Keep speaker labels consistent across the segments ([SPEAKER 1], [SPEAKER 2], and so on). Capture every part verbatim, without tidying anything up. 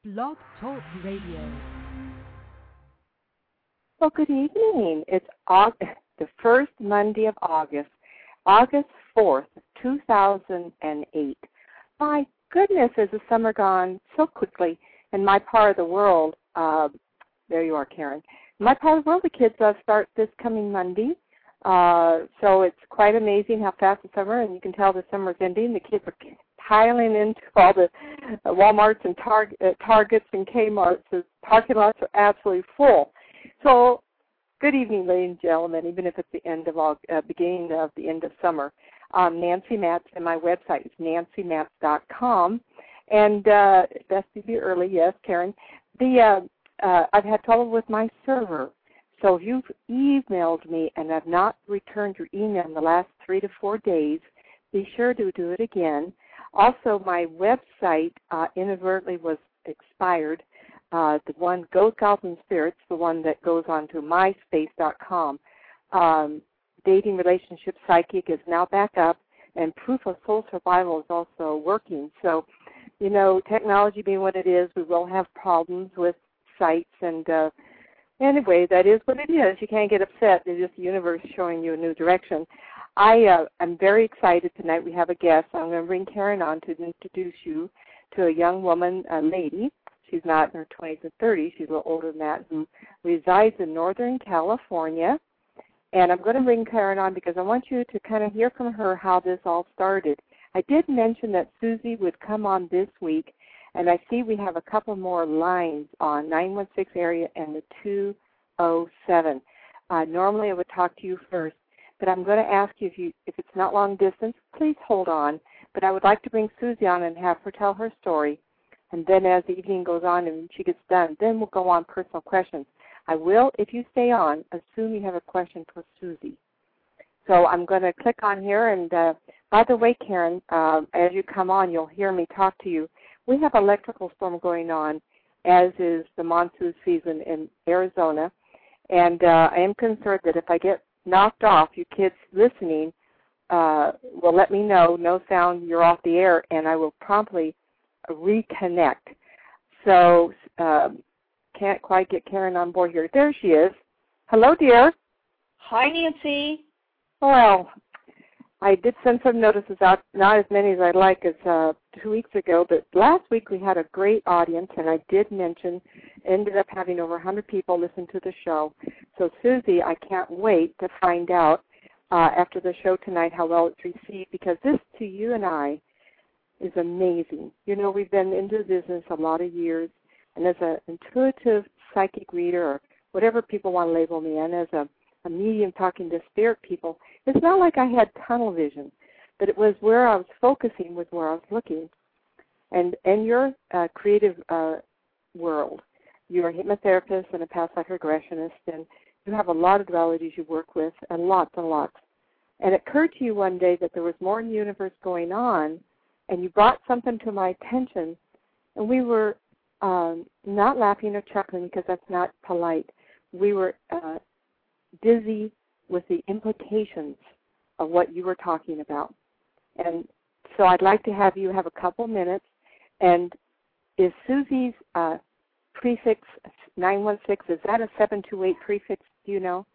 [SPEAKER 1] Blog Talk Radio.
[SPEAKER 2] Well, good evening. It's August, the first Monday of August, August fourth, two thousand eight. My goodness, is the summer gone so quickly. In my part of the world, uh, there you are, Karen. In my part of the world, the kids uh, start this coming Monday. Uh, so it's quite amazing how fast the summer, and you can tell the summer's ending. The kids are piling into all the uh, Walmarts and Tar- uh, Targets and Kmarts. The parking lots are absolutely full. So good evening, ladies and gentlemen, even if it's the end of all, uh, beginning of the end of summer. Um, Nancy Matz, and my website is nancy matz dot com. And uh, best to be early, yes, Karen. The uh, uh, I've had trouble with my server. So if you've emailed me and have not returned your email in the last three to four days, be sure to do it again. Also, my website uh, inadvertently was expired. Uh, the one, Ghost, Gods, and Spirits, the one that goes on to my space dot com. Um, Dating, Relationship, Psychic is now back up, and Proof of Soul Survival is also working. So, you know, technology being what it is, we will have problems with sites. And uh, anyway, that is what it is. You can't get upset. It's just the universe showing you a new direction. I uh, am very excited tonight. We have a guest. I'm going to bring Karen on to introduce you to a young woman, a lady. She's not in her twenties and thirties. She's a little older than that, who resides in Northern California. And I'm going to bring Karen on because I want you to kind of hear from her how this all started. I did mention that Susie would come on this week, and I see we have a couple more lines on nine one six area and the two oh seven. Uh, normally I would talk to you first, but I'm going to ask you if, you if it's not long distance, please hold on. But I would like to bring Susie on and have her tell her story. And then as the evening goes on and she gets done, then we'll go on personal questions. I will, if you stay on, assume you have a question for Susie. So I'm going to click on here. And uh, by the way, Karen, uh, as you come on, you'll hear me talk to you. We have electrical storm going on, as is the monsoon season in Arizona. And uh, I am concerned that if I get knocked off, you kids listening uh, will let me know, no sound, you're off the air, and I will promptly reconnect. So um, can't quite get Karen on board here. There she is. Hello, dear.
[SPEAKER 3] Hi, Nancy.
[SPEAKER 2] Well, I did send some notices out, not as many as I'd like as uh, two weeks ago, but last week we had a great audience, and I did mention, ended up having over one hundred people listen to the show. So, Susie, I can't wait to find out uh, after the show tonight how well it's received, because this, to you and I, is amazing. You know, we've been into business a lot of years, and as an intuitive psychic reader, or whatever people want to label me, and as a, a medium talking to spirit people, it's not like I had tunnel vision, but it was where I was focusing was where I was looking. And in your uh, creative uh, world, you're a hypnotherapist and a past life regressionist, and you have a lot of dualities you work with, and lots and lots. And it occurred to you one day that there was more in the universe going on, and you brought something to my attention, and we were um, not laughing or chuckling because that's not polite. We were uh, dizzy with the implications of what you were talking about. And so I'd like to have you have a couple minutes. And is Susie's uh, prefix nine one six, is that a seven two eight prefix, do you know?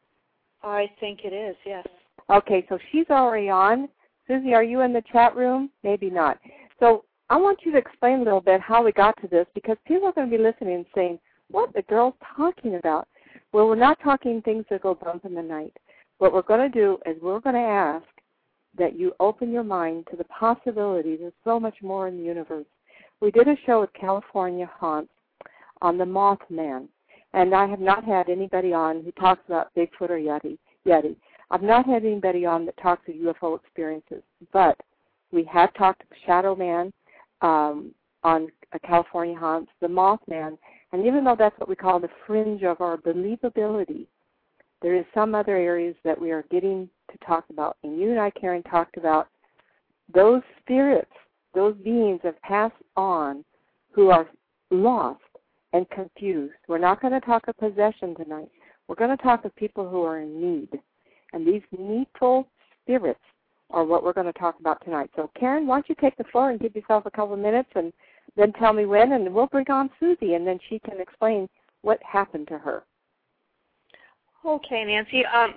[SPEAKER 3] I think it is, yes.
[SPEAKER 2] Okay, so she's already on. Susie, are you in the chat room? Maybe not. So I want you to explain a little bit how we got to this, because people are going to be listening and saying, what the girl's talking about? Well, we're not talking things that go bump in the night. What we're going to do is we're going to ask that you open your mind to the possibilities. There's so much more in the universe. We did a show with California Haunts on the Mothman, and I have not had anybody on who talks about Bigfoot or Yeti. Yeti. I've not had anybody on that talks of U F O experiences, but we have talked to Shadow Man um, on uh, California Haunts, the Mothman, and even though that's what we call the fringe of our believability, there is some other areas that we are getting to talk about. And you and I, Karen, talked about those spirits, those beings have passed on who are lost and confused. We're not going to talk of possession tonight. We're going to talk of people who are in need. And these needful spirits are what we're going to talk about tonight. So, Karen, why don't you take the floor and give yourself a couple of minutes and then tell me when, and we'll bring on Susie, and then she can explain what happened to her.
[SPEAKER 3] Okay, Nancy. Um,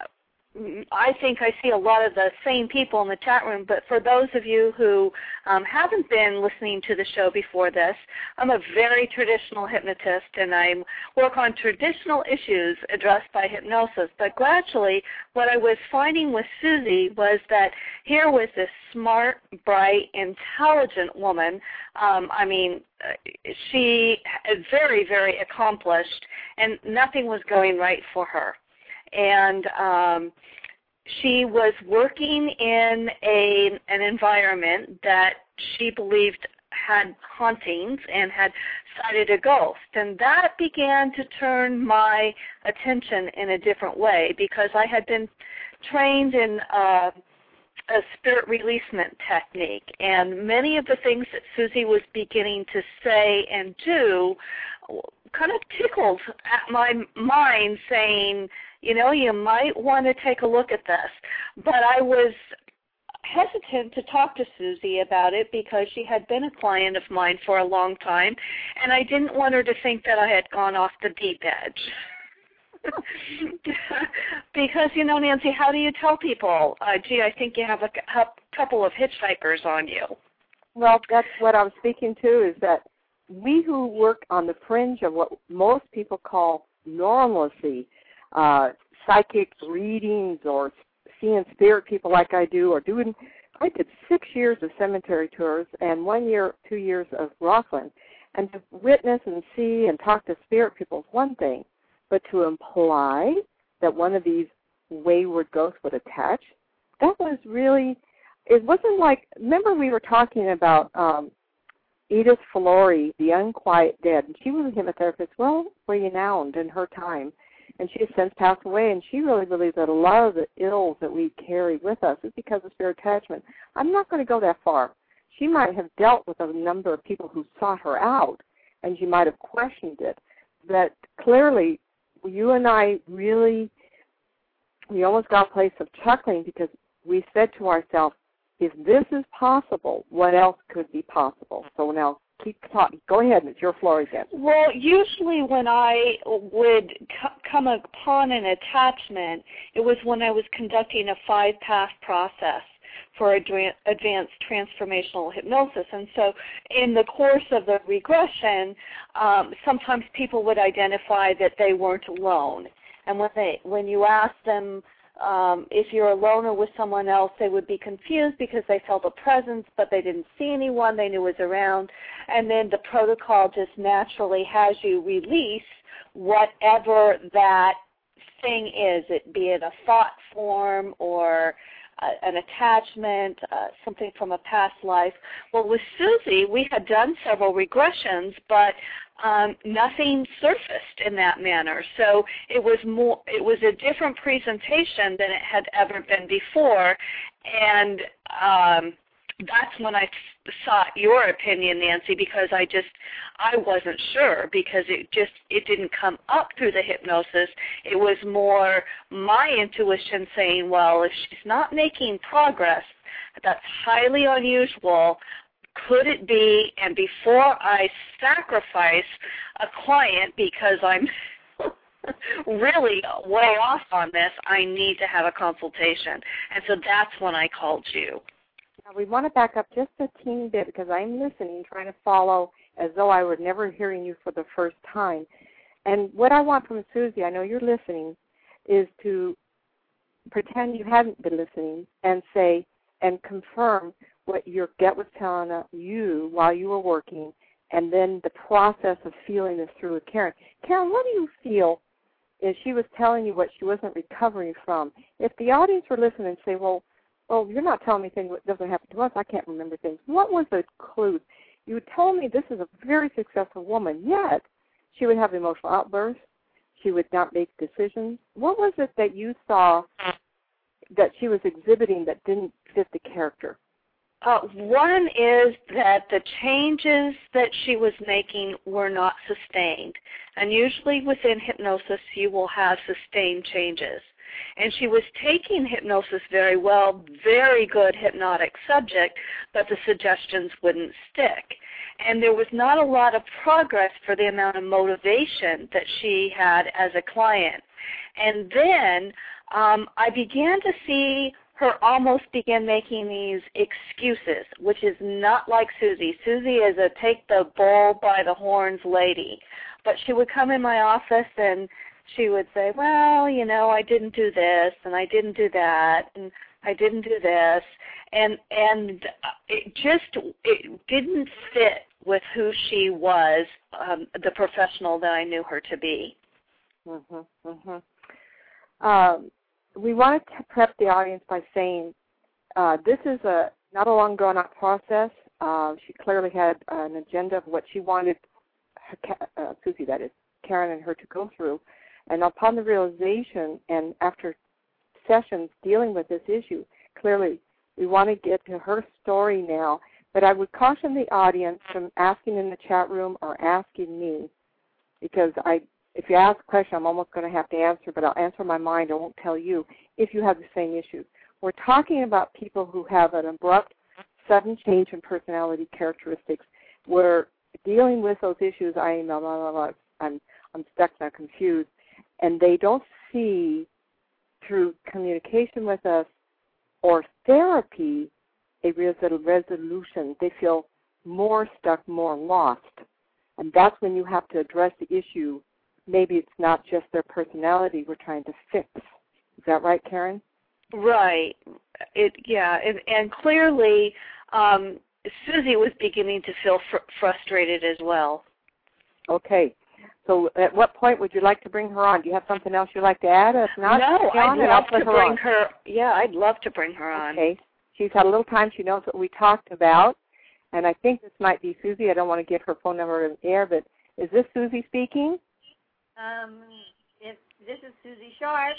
[SPEAKER 3] I think I see a lot of the same people in the chat room, but for those of you who um, haven't been listening to the show before this, I'm a very traditional hypnotist, and I work on traditional issues addressed by hypnosis. But gradually, what I was finding with Susie was that here was this smart, bright, intelligent woman. Um, I mean, she is very, very accomplished, and nothing was going right for her. And um, she was working in a an environment that she believed had hauntings and had sighted a ghost. And that began to turn my attention in a different way, because I had been trained in uh, a spirit releasement technique. And many of the things that Susie was beginning to say and do kind of tickled at my mind, saying, you know, you might want to take a look at this. But I was hesitant to talk to Susie about it because she had been a client of mine for a long time, and I didn't want her to think that I had gone off the deep edge. Because, you know, Nancy, how do you tell people, uh, gee, I think you have a couple of hitchhikers on you?
[SPEAKER 2] Well, that's what I was speaking to, is that we who work on the fringe of what most people call normalcy, uh, psychic readings or seeing spirit people like I do, or doing, I did six years of cemetery tours and one year, two years of Rockland. And to witness and see and talk to spirit people is one thing, but to imply that one of these wayward ghosts would attach, that was really, it wasn't like, remember we were talking about um, Edith Filori, The Unquiet Dead, and she was a hypnotherapist, well renowned in her time, and she has since passed away, and she really believes that a lot of the ills that we carry with us is because of spirit attachment. I'm not going to go that far. She might have dealt with a number of people who sought her out, and she might have questioned it, but clearly you and I really, we almost got a place of chuckling because we said to ourselves, if this is possible, what else could be possible? So now keep talking. Go ahead, it's your floor again.
[SPEAKER 3] Well, usually when I would c- come upon an attachment, it was when I was conducting a five-path process for adra- advanced transformational hypnosis. And so in the course of the regression, um, sometimes people would identify that they weren't alone. And when they, when you ask them, Um, if you're alone or with someone else, they would be confused because they felt a presence, but they didn't see anyone they knew was around. And then the protocol just naturally has you release whatever that thing is, it be it a thought form or uh, an attachment, uh, something from a past life. Well, with Susie, we had done several regressions, but Um, nothing surfaced in that manner. So it was more, it was a different presentation than it had ever been before. And um, that's when I sought your opinion, Nancy, because I just, I wasn't sure, because it just, it didn't come up through the hypnosis. It was more my intuition saying, well, if she's not making progress, that's highly unusual. Could it be, and before I sacrifice a client because I'm really way off on this, I need to have a consultation. And so that's when I called you.
[SPEAKER 2] Now we want to back up just a teeny bit because I'm listening, trying to follow as though I were never hearing you for the first time. And what I want from Susie, I know you're listening, is to pretend you hadn't been listening and say, and confirm what your gut was telling you while you were working, and then the process of feeling this through with Karen. Karen, what do you feel if she was telling you what she wasn't recovering from? If the audience were listening and say, well, well, you're not telling me things that doesn't happen to us, I can't remember things. What was the clue? You told me this is a very successful woman, yet she would have emotional outbursts. She would not make decisions. What was it that you saw that she was exhibiting that didn't fit the character?
[SPEAKER 3] Uh, one is that the changes that she was making were not sustained. And usually within hypnosis, you will have sustained changes. And she was taking hypnosis very well, very good hypnotic subject, but the suggestions wouldn't stick. And there was not a lot of progress for the amount of motivation that she had as a client. And then um, I began to see her almost begin making these excuses, which is not like Susie. Susie is a take the bull by the horns lady. But she would come in my office and she would say, well, you know, I didn't do this and I didn't do that and I didn't do this. And and it just it didn't fit with who she was, um, the professional that I knew her to be.
[SPEAKER 2] Mhm, mhm. Um, we wanted to prep the audience by saying uh, this is a not a long drawn-out process. Uh, she clearly had an agenda of what she wanted her, uh, Susie, that is, Karen and her to go through. And upon the realization and after sessions dealing with this issue, clearly we want to get to her story now. But I would caution the audience from asking in the chat room or asking me, because I, if you ask a question, I'm almost going to have to answer, but I'll answer my mind. I won't tell you if you have the same issue. We're talking about people who have an abrupt, sudden change in personality characteristics. We're dealing with those issues. I am, blah, blah, blah, I'm, I'm stuck, I'm confused, and they don't see through communication with us or therapy a resolution. They feel more stuck, more lost. And that's when you have to address the issue. Maybe it's not just their personality we're trying to fix. Is that right, Karen?
[SPEAKER 3] Right. It yeah, and, and clearly um, Susie was beginning to feel fr- frustrated as well.
[SPEAKER 2] Okay. So at what point would you like to bring her on? Do you have something else you'd like to add? If not,
[SPEAKER 3] no, I'd
[SPEAKER 2] on,
[SPEAKER 3] love to
[SPEAKER 2] her
[SPEAKER 3] bring
[SPEAKER 2] on.
[SPEAKER 3] her. Yeah, I'd love to bring her on.
[SPEAKER 2] Okay. She's had a little time. She knows what we talked about. And I think this might be Susie. I don't want to give her phone number in the air, but is this Susie speaking?
[SPEAKER 4] Um, if this is Susie Sharp.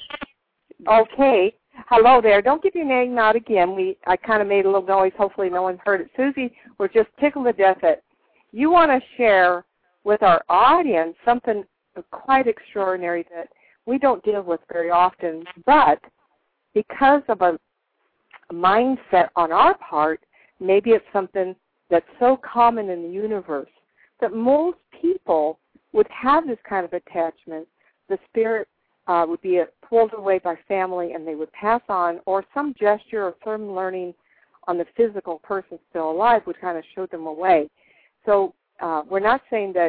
[SPEAKER 2] Okay. Hello there. Don't give your name out again. We I kind of made a little noise. Hopefully no one heard it. Susie, we're just tickled to death that you want to share with our audience something quite extraordinary that we don't deal with very often, but because of a mindset on our part, maybe it's something that's so common in the universe that most people would have this kind of attachment. The spirit uh, would be pulled away by family and they would pass on, or some gesture or some learning on the physical person still alive would kind of show them a way. So uh, we're not saying that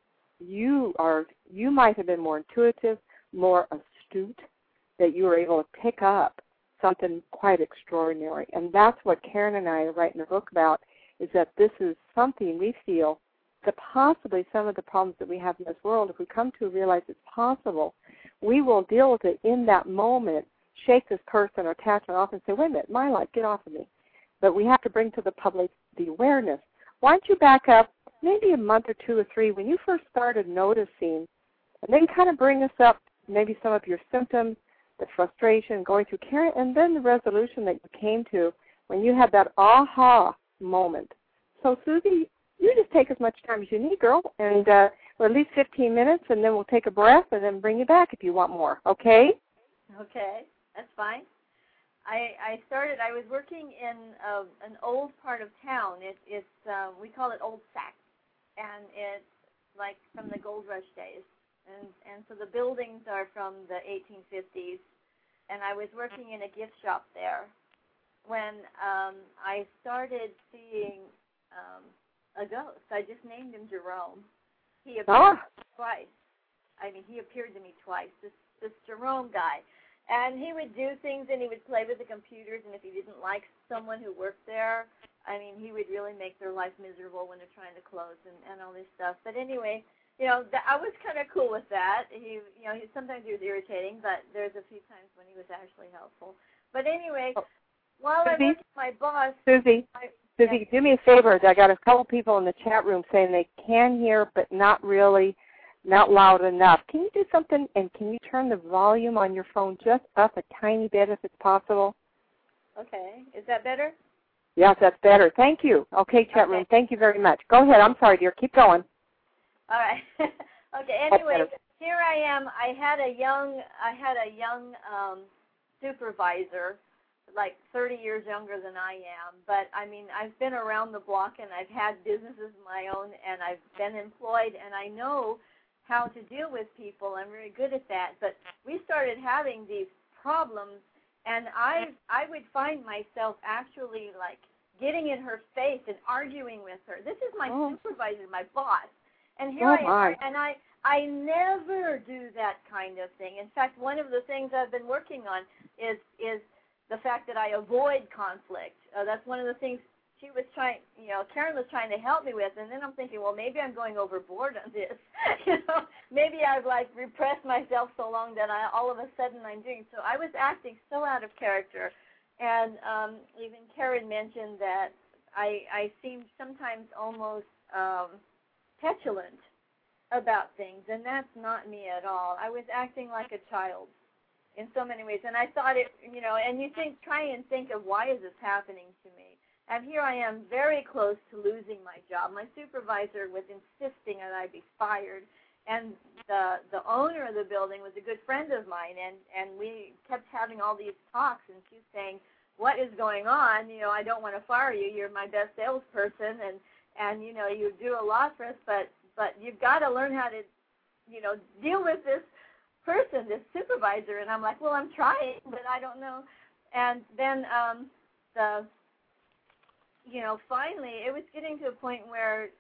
[SPEAKER 2] you are, you might have been more intuitive, more astute, that you were able to pick up something quite extraordinary. And that's what Karen and I are writing a book about, is that this is something we feel that possibly some of the problems that we have in this world, if we come to realize it's possible, we will deal with it in that moment, shake this person or attachment off and say, wait a minute, my life, get off of me. But we have to bring to the public the awareness. Why don't you back up maybe a month or two or three when you first started noticing, and then kind of bring us up maybe some of your symptoms, the frustration, going through care, and then the resolution that you came to when you had that aha moment. So, Susie, you just take as much time as you need, girl, and uh, or at least fifteen minutes, and then we'll take a breath and then bring you back if you want more, okay?
[SPEAKER 4] Okay, that's fine. I, I started, I was working in a, an old part of town. It, it's, uh, we call it Old Sac, and it's like from the gold rush days. And, and so the buildings are from the eighteen fifties, and I was working in a gift shop there when um, I started seeing um, a ghost. I just named him Jerome. He appeared
[SPEAKER 2] ah.
[SPEAKER 4] twice. I mean, he appeared to me twice, this, this Jerome guy. And he would do things, and he would play with the computers, and if he didn't like someone who worked there, I mean, he would really make their life miserable when they're trying to close and, and all this stuff. But anyway, you know, th- I was kind of cool with that. He, you know, he, sometimes he was irritating, but there's a few times when he was actually helpful. But anyway, oh. while
[SPEAKER 2] Susie?
[SPEAKER 4] I worked with my boss...
[SPEAKER 2] Susie,
[SPEAKER 4] I,
[SPEAKER 2] Susie,
[SPEAKER 4] yeah.
[SPEAKER 2] do me a favor. I got a couple people in the chat room saying they can hear, but not really, not loud enough. Can you do something, and can you turn the volume on your phone just up a tiny bit if it's possible?
[SPEAKER 4] Okay. Is that better?
[SPEAKER 2] Yes, that's better. Thank you. Okay, chat
[SPEAKER 4] okay.
[SPEAKER 2] room, thank you very much. Go ahead. I'm sorry, dear. Keep going.
[SPEAKER 4] All right. Okay, anyway, here I am. I had a young, I had a young um, supervisor, like thirty years younger than I am. But I mean, I've been around the block, and I've had businesses of my own, and I've been employed, and I know how to deal with people. I'm very good at that. But we started having these problems, and I, I would find myself actually like getting in her face and arguing with her. This is my
[SPEAKER 2] oh.
[SPEAKER 4] supervisor, my boss, and here
[SPEAKER 2] oh,
[SPEAKER 4] I am,
[SPEAKER 2] my.
[SPEAKER 4] and I. I never do that kind of thing. In fact, one of the things I've been working on is is the fact that I avoid conflict. Uh, that's one of the things she was trying, you know, Karen was trying to help me with, and then I'm thinking, well, maybe I'm going overboard on this. you know, maybe I've like repressed myself so long that I all of a sudden I'm doing. So I was acting so out of character, and um, even Karen mentioned that I I seemed sometimes almost um, petulant about things, and that's not me at all. I was acting like a child in so many ways, and I thought it, you know, and you think, try and think of why is this happening to me. And here I am very close to losing my job. My supervisor was insisting that I be fired, and the the owner of the building was a good friend of mine, and, and we kept having all these talks, and she's saying, what is going on? You know, I don't want to fire you. You're my best salesperson, and, and you know, you do a lot for us, but But you've got to learn how to, you know, deal with this person, this supervisor. And I'm like, well, I'm trying, but I don't know. And then um, the, you know, finally it was getting to a point where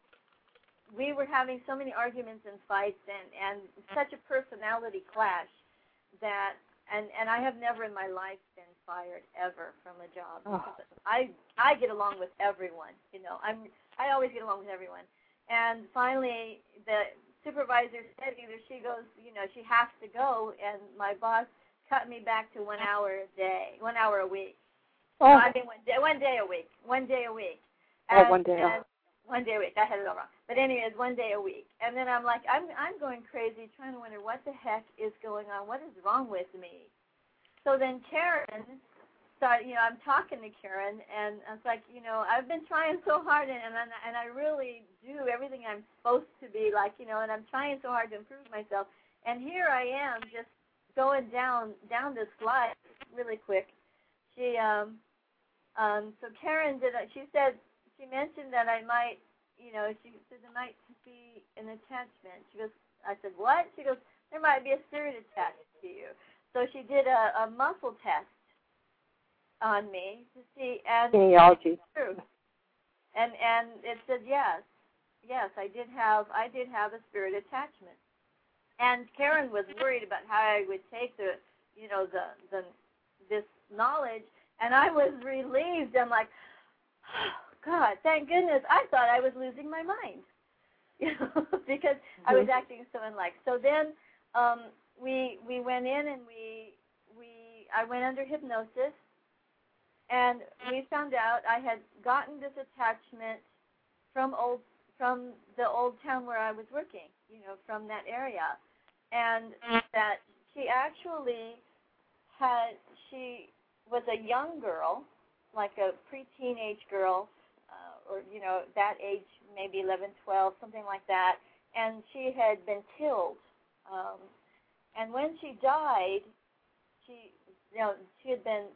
[SPEAKER 4] we were having so many arguments and fights and, and such a personality clash that, and, and I have never in my life been fired ever from a job.
[SPEAKER 2] Oh.
[SPEAKER 4] I I get along with everyone, you know. I'm I always get along with everyone. And finally, the supervisor said either she goes, you know, she has to go, and my boss cut me back to one hour a day, one hour a week.
[SPEAKER 2] Oh.
[SPEAKER 4] No, I mean, one day, one day a week, one day a week. And,
[SPEAKER 2] oh, one day.
[SPEAKER 4] And one day a week. I had it all wrong. But anyways, one day a week. And then I'm like, I'm I'm going crazy, trying to wonder what the heck is going on. What is wrong with me? So then Karen. So, you know, I'm talking to Karen, and I was like, you know, I've been trying so hard, and and, and I really do everything I'm supposed to be, like, you know, and I'm trying so hard to improve myself. And here I am just going down down this slide really quick. She, um, um, so Karen did, she said, she mentioned that I might, you know, she said there might be an attachment. She goes, I said, what? She goes, there might be a spirit attached to you. So she did a, a muscle test on me to see, and
[SPEAKER 2] genealogy.
[SPEAKER 4] True. And and it said yes, yes, I did have I did have a spirit attachment. And Karen was worried about how I would take the, you know, the the this knowledge, and I was relieved. I'm like, oh, God, thank goodness! I thought I was losing my mind, you know, because mm-hmm. I was acting so unlike. So then um, we we went in and we we I went under hypnosis. And we found out I had gotten this attachment from old from the old town where I was working, you know, from that area, and that she actually had she was a young girl, like a pre-teenage girl, uh, or you know that age, maybe eleven, twelve, something like that, and she had been killed. Um, and when she died, she you know she had been.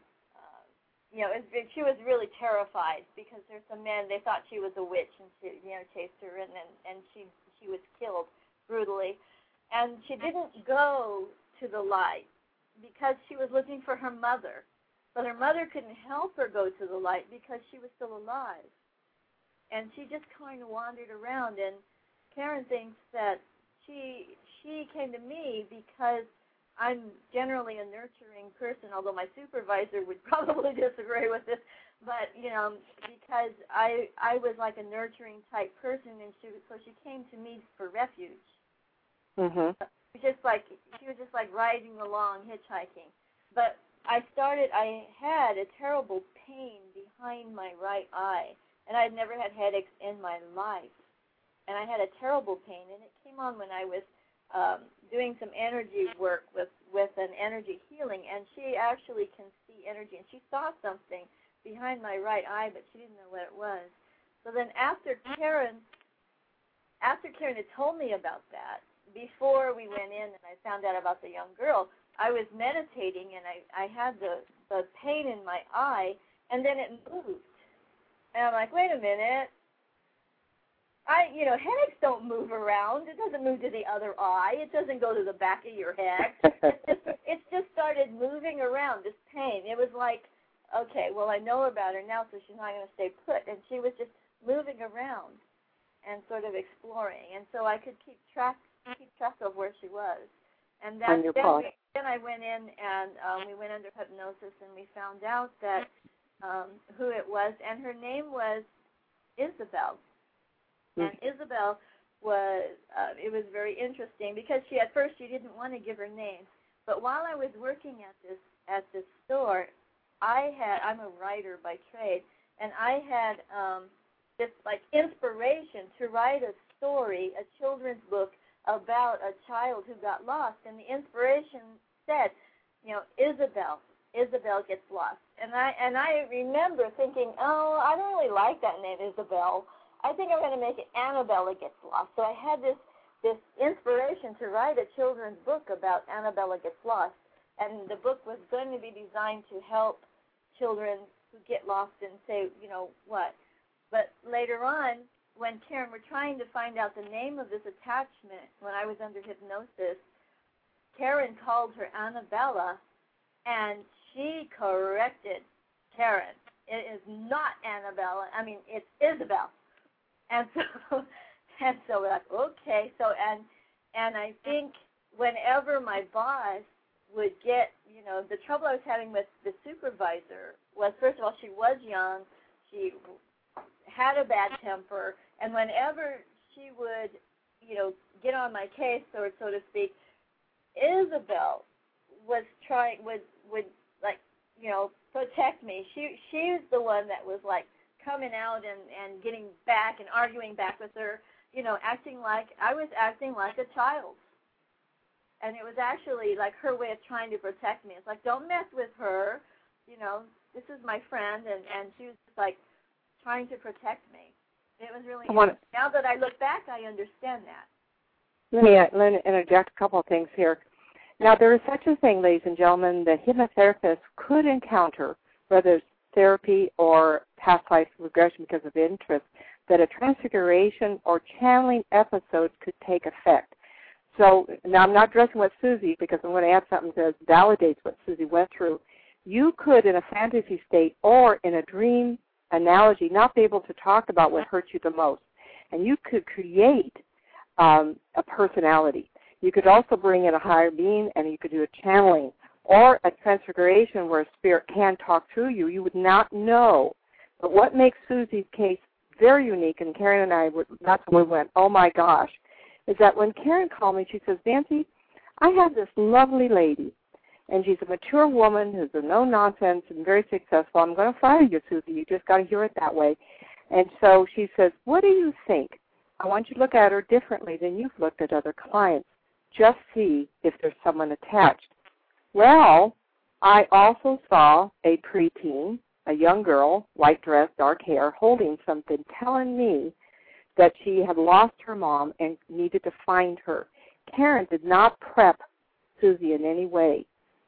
[SPEAKER 4] You know, it, it, she was really terrified because there's some men, they thought she was a witch, and she, you know, chased her in, and, and she she was killed brutally. And she didn't go to the light because she was looking for her mother. But her mother couldn't help her go to the light because she was still alive. And she just kind of wandered around, and Karen thinks that she she came to me because I'm generally a nurturing person, although my supervisor would probably disagree with this. But you know, because I I was like a nurturing type person, and she so she came to me for refuge.
[SPEAKER 2] Mhm.
[SPEAKER 4] Just like she was just like riding along, hitchhiking. But I started. I had a terrible pain behind my right eye, and I'd never had headaches in my life. And I had a terrible pain, and it came on when I was. Um, doing some energy work with, with an energy healing, and she actually can see energy, and she saw something behind my right eye, but she didn't know what it was. So then after Karen, after Karen had told me about that, before we went in and I found out about the young girl, I was meditating and I, I had the, the pain in my eye, and then it moved. And I'm like, wait a minute. I, you know, headaches don't move around. It doesn't move to the other eye. It doesn't go to the back of your head. It's just, it's just started moving around, this pain. It was like, okay, well, I know about her now, so she's not going to stay put. And she was just moving around and sort of exploring. And so I could keep track keep track of where she was. And that, then, we, then I went in and um, we went under hypnosis, and we found out that um, who it was, and her name was Isabel. And Isabel was, uh, it was very interesting because she, at first, she didn't want to give her name. But while I was working at this at this store, I had, I'm a writer by trade, and I had um, this, like, inspiration to write a story, a children's book about a child who got lost. And the inspiration said, you know, Isabel, Isabel gets lost. And I, and I remember thinking, oh, I don't really like that name, Isabel. I think I'm going to make it Annabella Gets Lost. So I had this this inspiration to write a children's book about Annabella Gets Lost, and the book was going to be designed to help children who get lost and say, you know, what. But later on, when Karen, we're trying to find out the name of this attachment, when I was under hypnosis, Karen called her Annabella, and she corrected Karen. It is not Annabella. I mean, it's Isabel. And so, and so we're like, okay. So, and and I think whenever my boss would get, you know, the trouble I was having with the supervisor was, first of all, she was young, she had a bad temper, and whenever she would, you know, get on my case, or so to speak, Isabel was trying, would would like, you know, protect me. She she's the one that was like coming out and, and getting back and arguing back with her, you know, acting like, I was acting like a child. And it was actually like her way of trying to protect me. It's like, don't mess with her, you know, this is my friend, and, and she was just like trying to protect me. It was really,
[SPEAKER 2] wanna,
[SPEAKER 4] now that I look back, I understand that.
[SPEAKER 2] Let me, let me interject a couple of things here. Now, there is such a thing, ladies and gentlemen, that hypnotherapists could encounter, whether it's therapy or past life regression because of interest, that a transfiguration or channeling episode could take effect. So now I'm not addressing what Susie, because I'm going to add something that validates what Susie went through. You could, in a fantasy state or in a dream analogy, not be able to talk about what hurt you the most. And you could create um, a personality. You could also bring in a higher being, and you could do a channeling or a transfiguration where a spirit can talk through you. You would not know. But what makes Susie's case very unique, and Karen and I, that's when we went, oh my gosh, is that when Karen called me, she says, Nancy, I have this lovely lady, and she's a mature woman who's a no-nonsense and very successful. I'm going to fire you, Susie. You just got to hear it that way. And so she says, what do you think? I want you to look at her differently than you've looked at other clients. Just see if there's someone attached. Well, I also saw a preteen, a young girl, white dress, dark hair, holding something, telling me that she had lost her mom and needed to find her. Karen did not prep Susie in any way.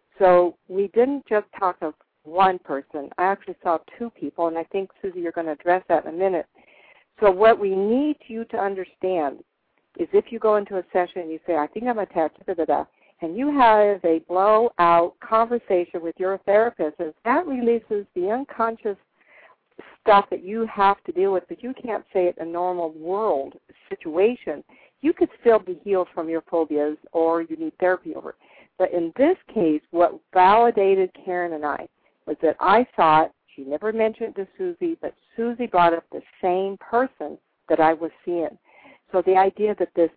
[SPEAKER 2] So we didn't just talk of one person. I actually saw two people, and I think, Susie, you're going to address that in a minute. So what we need you to understand is if you go into a session and you say, I think I'm attached to da-da-da, and you have a blow-out conversation with your therapist, and that releases the unconscious stuff that you have to deal with, but you can't say it in a normal world situation, you could still be healed from your phobias, or you need therapy over it. But in this case, what validated Karen and I was that I thought, she never mentioned to Susie, but Susie brought up the same person that I was seeing. So the idea that this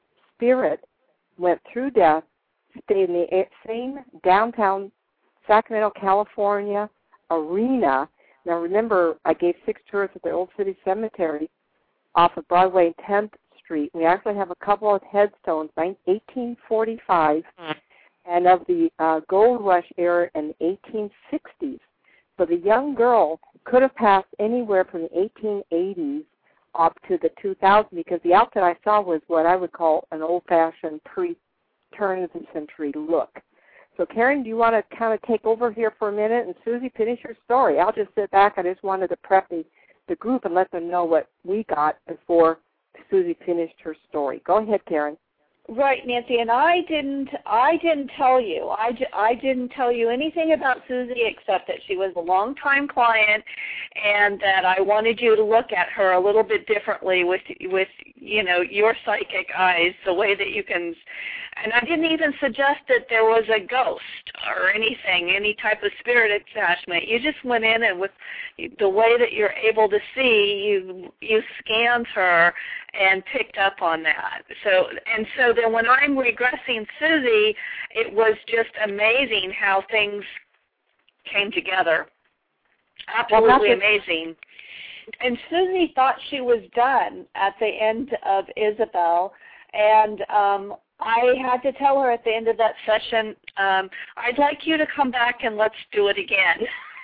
[SPEAKER 2] spirit went through death, stayed in the same downtown Sacramento, California arena. Now remember, I gave six tours at the Old City Cemetery off of Broadway and tenth Street. We actually have a couple of headstones, eighteen forty-five, and of the uh, Gold Rush era in the eighteen sixties. So the young girl could have passed anywhere from the eighteen eighties up to the two thousand, because the outfit I saw was what I would call an old-fashioned pre-turn of the century look. So, Karen, do you want to kind of take over here for a minute? And, Susie, finish your story. I'll just sit back. I just wanted to prep the, the group and let them know what we got before Susie finished her story. Go ahead, Karen.
[SPEAKER 3] Right, Nancy, and I didn't. I didn't tell you. I, I didn't tell you anything about Susie except that she was a longtime client, and that I wanted you to look at her a little bit differently with with you know your psychic eyes, the way that you can. And I didn't even suggest that there was a ghost or anything, any type of spirit attachment. You just went in and with the way that you're able to see, you you scanned her and picked up on that. So and so then when I'm regressing Susie, it was just amazing how things came together. Absolutely well, amazing. And Susie thought she was done at the end of Isabel, and um, I had to tell her at the end of that session, um, I'd like you to come back and let's do it again.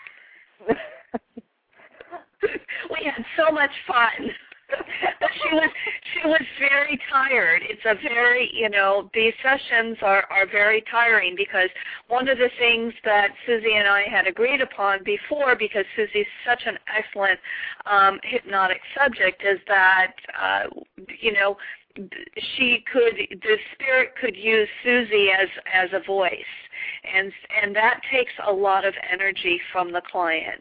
[SPEAKER 3] We had so much fun. But she was she was very tired. It's a very, you know, these sessions are, are very tiring, because one of the things that Susie and I had agreed upon before, because Susie's such an excellent um, hypnotic subject, is that, uh, you know, she could, the spirit could use Susie as, as a voice, and and that takes a lot of energy from the client.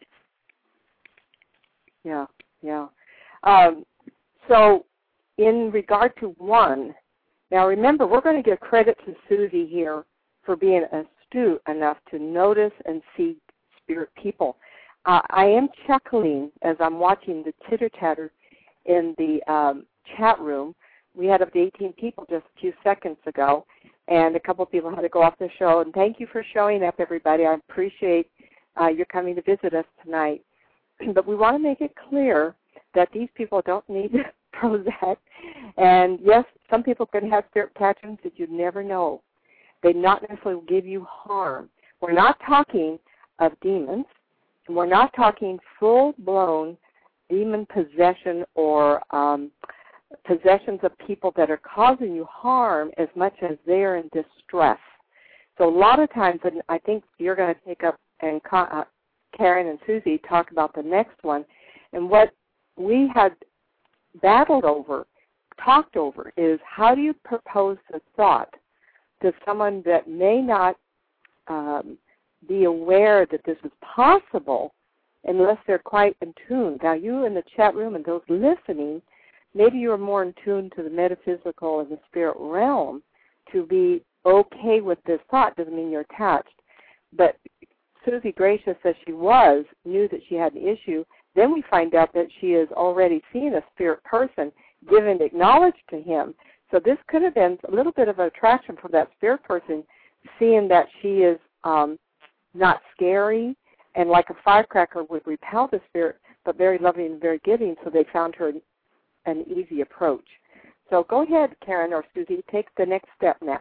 [SPEAKER 2] Yeah, yeah. Um, so in regard to one, now remember, we're going to give credit to Susie here for being astute enough to notice and see spirit people. Uh, I am chuckling as I'm watching the chitter-chatter in the um, chat room. We had up to eighteen people just a few seconds ago, and a couple of people had to go off the show. And thank you for showing up, everybody. I appreciate uh, your coming to visit us tonight. But we want to make it clear that these people don't need Prozac. And, yes, some people can have spirit attachments that you'd never know. They not necessarily give you harm. We're not talking of demons, and we're not talking full-blown demon possession or um, possessions of people that are causing you harm as much as they're in distress. So a lot of times, and I think you're going to take up, and uh, Karen and Susie talk about the next one, and what we had battled over, talked over, is how do you propose the thought to someone that may not um, be aware that this is possible unless they're quite in tune. Now, you in the chat room and those listening, maybe you're more in tune to the metaphysical and the spirit realm to be okay with this thought. Doesn't mean you're attached. But Susie, gracious as she was, knew that she had an issue. Then we find out that she has already seen a spirit person, given acknowledge to him. So this could have been a little bit of an attraction from that spirit person, seeing that she is um, not scary and like a firecracker would repel the spirit, but very loving and very giving, so they found her an easy approach. So go ahead, Karen or Susie, take the next step now.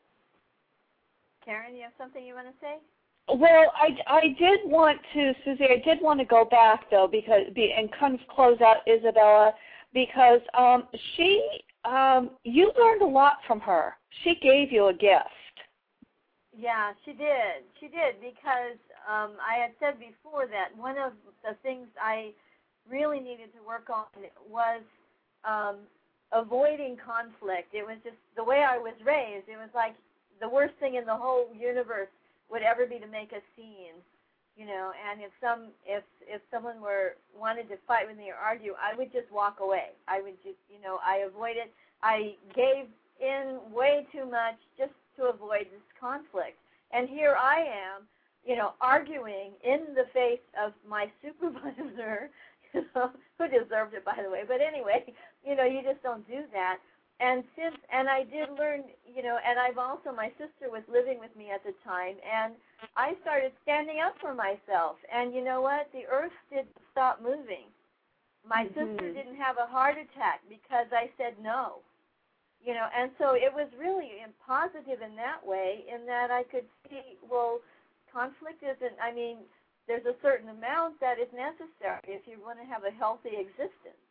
[SPEAKER 4] Karen, you have something you want to say?
[SPEAKER 3] Well, I, I did want to, Susie, I did want to go back, though, because be, and kind of close out Isabella, because um, she, um, you learned a lot from her. She gave you a gift.
[SPEAKER 4] Yeah, she did. She did, because um, I had said before that one of the things I really needed to work on was um, avoiding conflict. It was just the way I was raised. It was like the worst thing in the whole universe would ever be to make a scene, you know. And if some if if someone were wanted to fight with me or argue, I would just walk away. I would just, you know, I avoided. I gave in way too much just to avoid this conflict. And here I am, you know, arguing in the face of my supervisor, you know, who deserved it, by the way. But anyway, you know, you just don't do that. And since, and I did learn, you know, and I've also, my sister was living with me at the time, and I started standing up for myself. And you know what? The earth didn't stop moving. My mm-hmm. sister didn't have a heart attack because I said no. You know, and so it was really positive in that way, in that I could see, well, conflict isn't, I mean, there's a certain amount that is necessary if you want to have a healthy existence.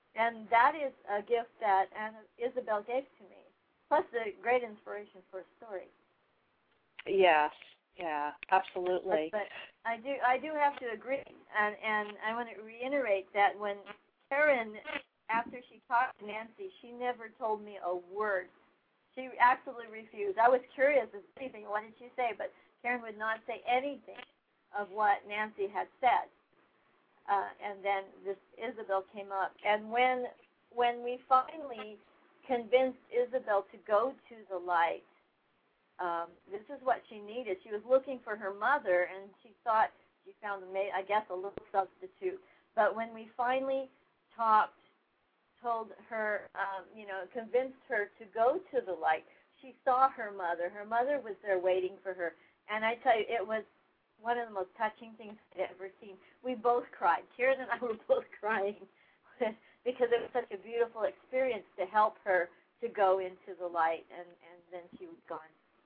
[SPEAKER 4] And that is a gift that Anna Isabel gave to me, plus the great inspiration for a story.
[SPEAKER 3] Yes, yeah, absolutely.
[SPEAKER 4] But, but I do I do have to agree, and, and I want to reiterate that when Karen, after she talked to Nancy, she never told me a word. She absolutely refused. I was curious as anything, what did she say? But Karen would not say anything of what Nancy had said. Uh, and then this Isabel came up. And when when we finally convinced Isabel to go to the light, um, this is what she needed. She was looking for her mother, and she thought she found, I guess, a little substitute. But when we finally talked, told her, um, you know, convinced her to go to the light, she saw her mother. Her mother was there waiting for her. And I tell you, it was one of the most touching things I'd ever seen. We both cried. Karen and I were both crying because it was such a beautiful experience to help her to go into the light, and, and then she was gone.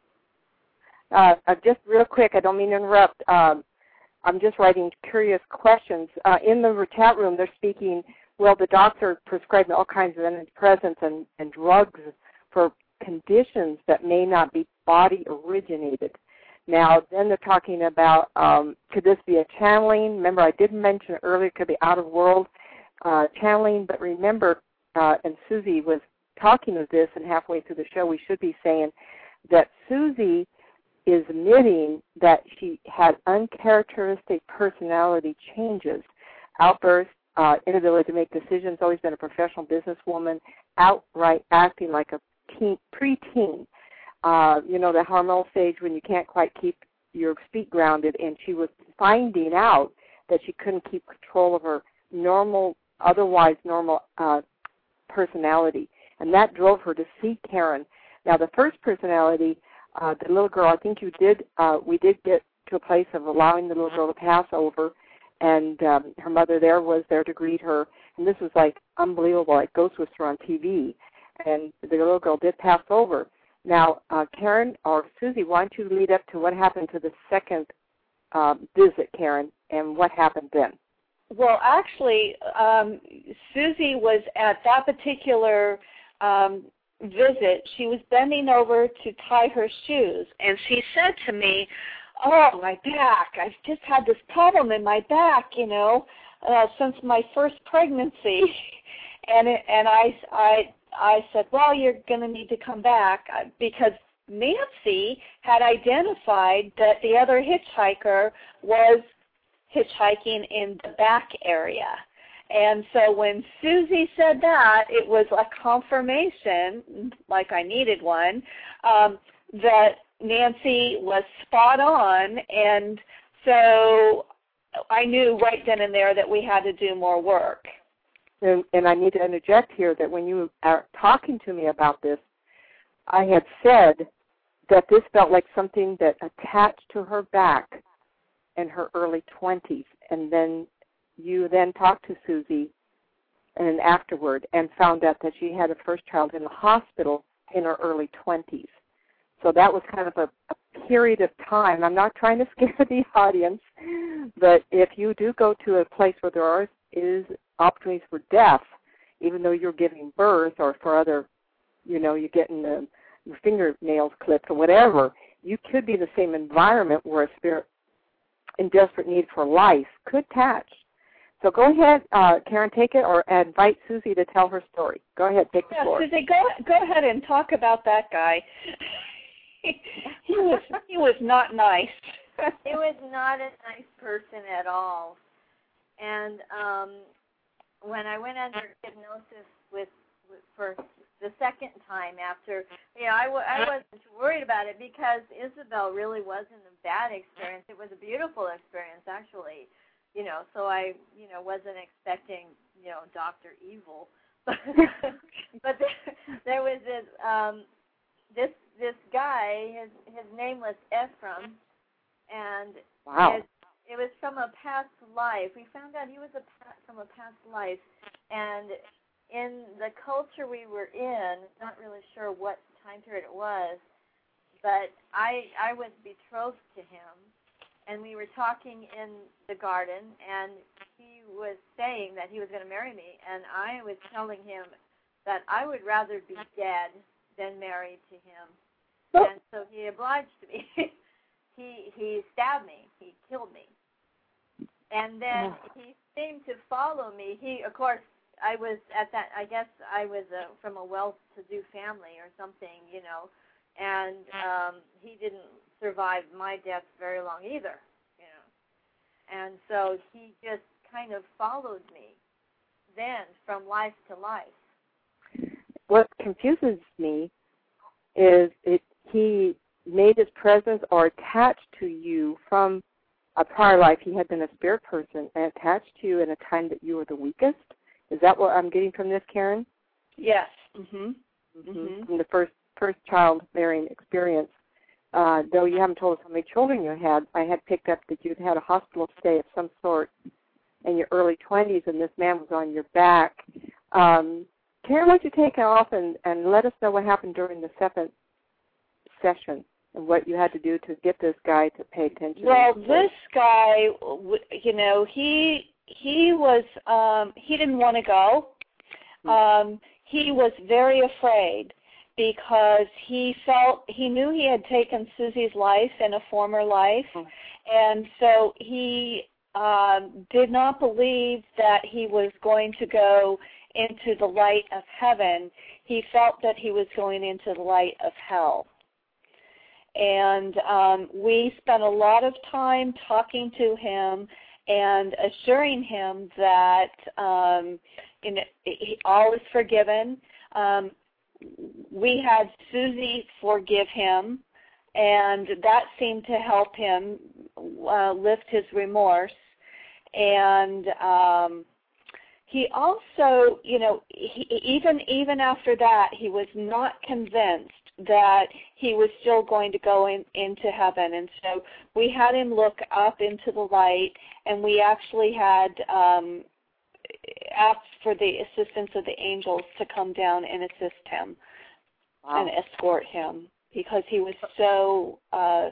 [SPEAKER 2] Uh, uh, just real quick, I don't mean to interrupt. Um, I'm just writing curious questions. Uh, in the chat room, they're speaking, well, the doctor prescribed all kinds of antidepressants and, and drugs for conditions that may not be body-originated. Now, then they're talking about, um, could this be a channeling? Remember, I did mention earlier it could be out-of-world uh, channeling, but remember, uh, and Susie was talking of this, and halfway through the show we should be saying that Susie is admitting that she had uncharacteristic personality changes, outbursts, uh, inability to make decisions, always been a professional businesswoman, outright acting like a teen, preteen. Uh, you know, the hormonal stage when you can't quite keep your feet grounded, and she was finding out that she couldn't keep control of her normal, otherwise normal uh, personality, and that drove her to see Karen. Now, the first personality, uh, the little girl, I think you did, uh, we did get to a place of allowing the little girl to pass over, and um, her mother there was there to greet her, and this was like unbelievable, like Ghost Whisperer on T V, and the little girl did pass over. Now, uh, Karen or Susie, why don't you lead up to what happened to the second uh, visit, Karen, and what happened then?
[SPEAKER 3] Well, actually, um, Susie was at that particular um, visit. She was bending over to tie her shoes, and she said to me, "Oh, my back! I've just had this problem in my back, you know, uh, since my first pregnancy." and it, and I I. I said, well, you're going to need to come back, because Nancy had identified that the other hitchhiker was hitchhiking in the back area. And so when Susie said that, it was a confirmation, like I needed one, um, that Nancy was spot on. And so I knew right then and there that we had to do more work.
[SPEAKER 2] And, and I need to interject here that when you are talking to me about this, I had said that this felt like something that attached to her back in her early twenties. And then you then talked to Susie and afterward and found out that she had a first child in the hospital in her early twenties. So that was kind of a, a period of time. I'm not trying to scare the audience, but if you do go to a place where there are, is opportunities for death, even though you're giving birth or for other, you know, you're getting the, your fingernails clipped or whatever, you could be in the same environment where a spirit in desperate need for life could catch. So go ahead, uh, Karen, take it, or invite Susie to tell her story. Go ahead, take the
[SPEAKER 3] yeah,
[SPEAKER 2] floor.
[SPEAKER 3] Susie, go go ahead and talk about that guy. he was he was not nice.
[SPEAKER 4] He was not a nice person at all. And um, when I went under hypnosis with, with for the second time after, you know, I, w- I wasn't worried about it because Isabel really wasn't a bad experience. It was a beautiful experience, actually. You know, so I, you know, wasn't expecting, you know, Doctor Evil. But there, there was this, um, this, this guy, his, his name was Ephraim, and
[SPEAKER 2] wow.
[SPEAKER 4] his, it was from a past life. We found out he was a from a past life, and in the culture we were in, not really sure what time period it was, but I I was betrothed to him, and we were talking in the garden, and he was saying that he was going to marry me, and I was telling him that I would rather be dead than married to him. Oh. And so he obliged me. he he stabbed me. He killed me. And then oh. he seemed to follow me. He, of course, I was at that, I guess I was a, from a well-to-do family or something, you know, and um, he didn't survive my death very long either, you know. And so he just kind of followed me then from life to life.
[SPEAKER 2] What confuses me is it, he made his presence or attached to you from a prior life. He had been a spirit person and attached to you in a time that you were the weakest. Is that what I'm getting from this, Karen?
[SPEAKER 3] Yes. Mm-hmm.
[SPEAKER 2] Mm-hmm. From the first first child bearing experience. Uh, though you haven't told us how many children you had, I had picked up that you'd had a hospital stay of some sort in your early twenties, and this man was on your back. Um, Karen, why don't you take it off and, and let us know what happened during the second session and what you had to do to get this guy to pay attention.
[SPEAKER 3] Well, this guy, you know, he he was um, he didn't want to go. Um, he was very afraid because he felt he knew he had taken Susie's life in a former life, and so he um, did not believe that he was going to go into the light of heaven. He felt that he was going into the light of hell. And um, we spent a lot of time talking to him and assuring him that um, you know, he, all is forgiven. Um, we had Susie forgive him, and that seemed to help him uh, lift his remorse. And um, he also, you know, he, even even after that, he was not convinced that he was still going to go in, into heaven. And so we had him look up into the light, and we actually had um, asked for the assistance of the angels to come down and assist him. Wow. And escort him, because he was so, uh,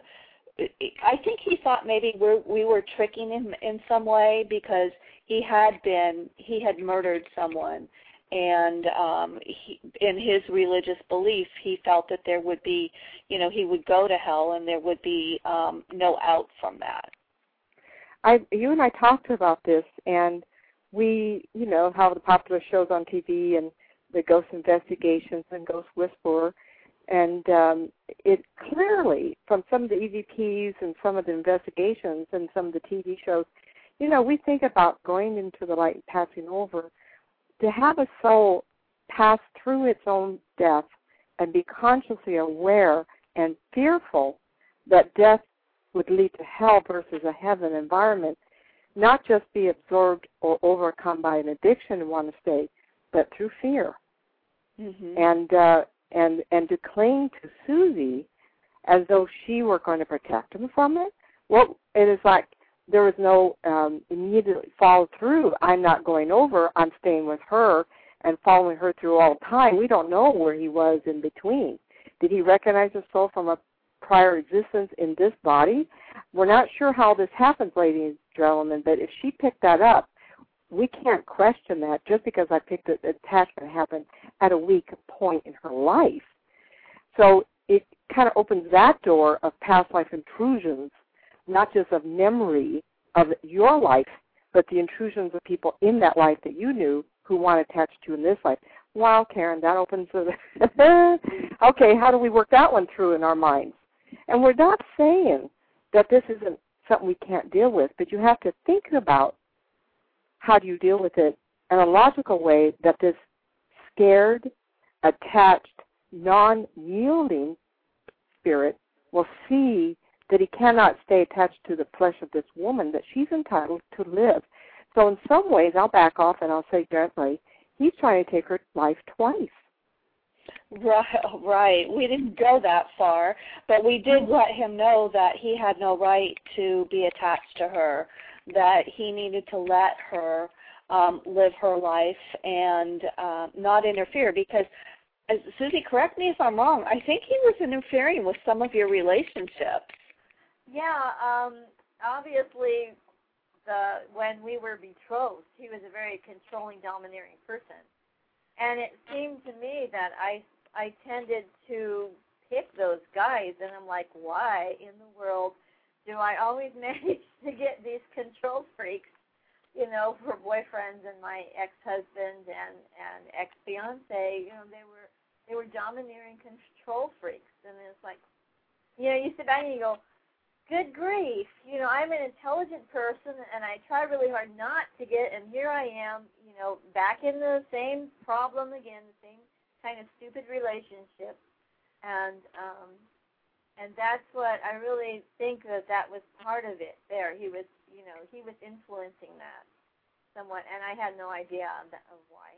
[SPEAKER 3] I think he thought maybe we're, we were tricking him in some way, because he had been, he had murdered someone. And um, he, in his religious belief, he felt that there would be, you know, he would go to hell and there would be um, no out from that.
[SPEAKER 2] I, you and I talked about this, and we, you know, how the popular shows on T V and the Ghost Investigations and Ghost Whisperer, and um, it clearly, from some of the E V Ps and some of the investigations and some of the T V shows, you know, we think about going into the light and passing over. To have a soul pass through its own death and be consciously aware and fearful that death would lead to hell versus a heaven environment, not just be absorbed or overcome by an addiction and want to stay, but through fear. Mm-hmm. And uh, and and to cling to Susie as though she were going to protect him from it. Well, it is like there was no um, immediate follow through. I'm not going over. I'm staying with her and following her through all the time. We don't know where he was in between. Did he recognize his soul from a prior existence in this body? We're not sure how this happens, ladies and gentlemen, but if she picked that up, we can't question that just because I picked the attachment happened at a weak point in her life. So it kind of opens that door of past life intrusions, not just of memory of your life, but the intrusions of people in that life that you knew who want to attach to in this life. Wow, Karen, that opens the... Okay, how do we work that one through in our minds? And we're not saying that this isn't something we can't deal with, but you have to think about how do you deal with it in a logical way that this scared, attached, non-yielding spirit will see that he cannot stay attached to the flesh of this woman, that she's entitled to live. So in some ways, I'll back off and I'll say gently, he's trying to take her life twice.
[SPEAKER 3] Right, right. We didn't go that far, but we did let him know that he had no right to be attached to her, that he needed to let her um, live her life and uh, not interfere. Because, as Susie, correct me if I'm wrong, I think he was interfering with some of your relationships.
[SPEAKER 4] Yeah, um, obviously, the when we were betrothed, he was a very controlling, domineering person. And it seemed to me that I, I tended to pick those guys, and I'm like, why in the world do I always manage to get these control freaks, you know, for boyfriends? And my ex-husband and, and ex-fiance, you know, they were they were domineering control freaks. And it's like, you know, you sit back and you go, good grief, you know, I'm an intelligent person, and I try really hard not to get, and here I am, you know, back in the same problem again, the same kind of stupid relationship, and um, and that's what I really think that that was part of it there. He was, you know, he was influencing that somewhat, and I had no idea of, that, of why.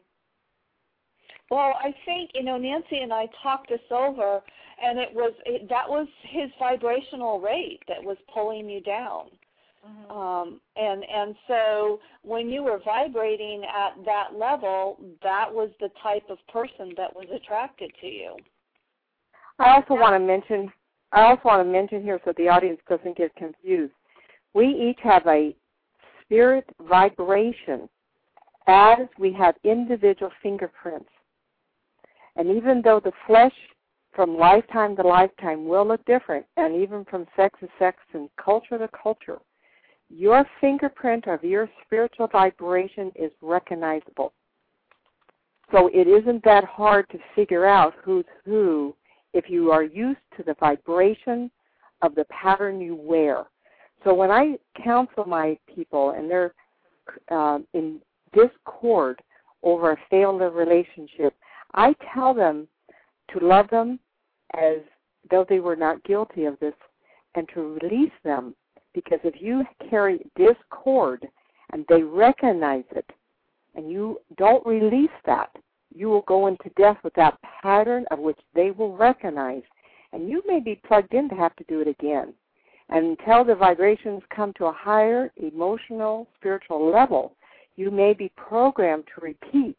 [SPEAKER 3] Well, I think, you know, Nancy and I talked this over, and it was it, that was his vibrational rate that was pulling you down. Mm-hmm. Um, and and so when you were vibrating at that level, that was the type of person that was attracted to you.
[SPEAKER 2] I also want to mention, I also want to mention here so the audience doesn't get confused. We each have a spirit vibration as we have individual fingerprints. And even though the flesh from lifetime to lifetime will look different, and even from sex to sex and culture to culture, your fingerprint of your spiritual vibration is recognizable. So it isn't that hard to figure out who's who if you are used to the vibration of the pattern you wear. So when I counsel my people and they're uh, in discord over a failed relationship, I tell them to love them as though they were not guilty of this and to release them, because if you carry discord and they recognize it and you don't release that, you will go into death with that pattern of which they will recognize, and you may be plugged in to have to do it again. And until the vibrations come to a higher emotional, spiritual level, you may be programmed to repeat.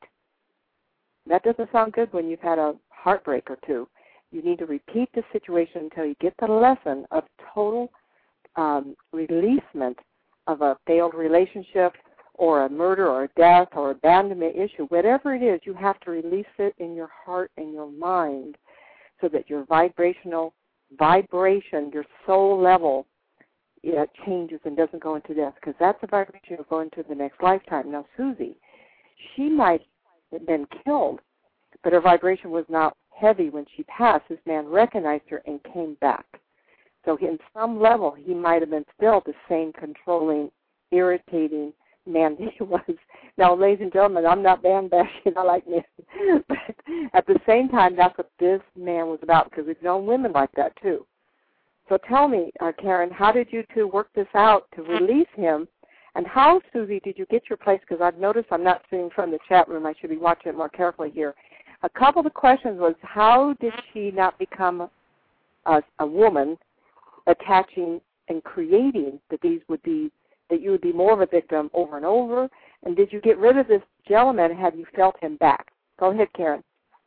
[SPEAKER 2] That doesn't sound good when you've had a heartbreak or two. You need to repeat the situation until you get the lesson of total um, releasement of a failed relationship or a murder or a death or abandonment issue. Whatever it is, you have to release it in your heart and your mind so that your vibrational vibration, your soul level, it changes and doesn't go into death, because that's a vibration of going to the next lifetime. Now, Susie, she might have been killed, but her vibration was not heavy when she passed. This man recognized her and came back. So in some level, he might have been still the same controlling, irritating man he was. Now, ladies and gentlemen, I'm not band bashing. I like men. But at the same time, that's what this man was about, because we've known women like that, too. So tell me, uh, Karen, how did you two work this out to release him? And how, Susie, did you get your place? Because I've noticed I'm not seeing from the chat room. I should be watching it more carefully here. A couple of the questions was, how did she not become a, a woman attaching and creating that these would be, that you would be more of a victim over and over? And did you get rid of this gentleman and have you felt him back? Go ahead, Karen.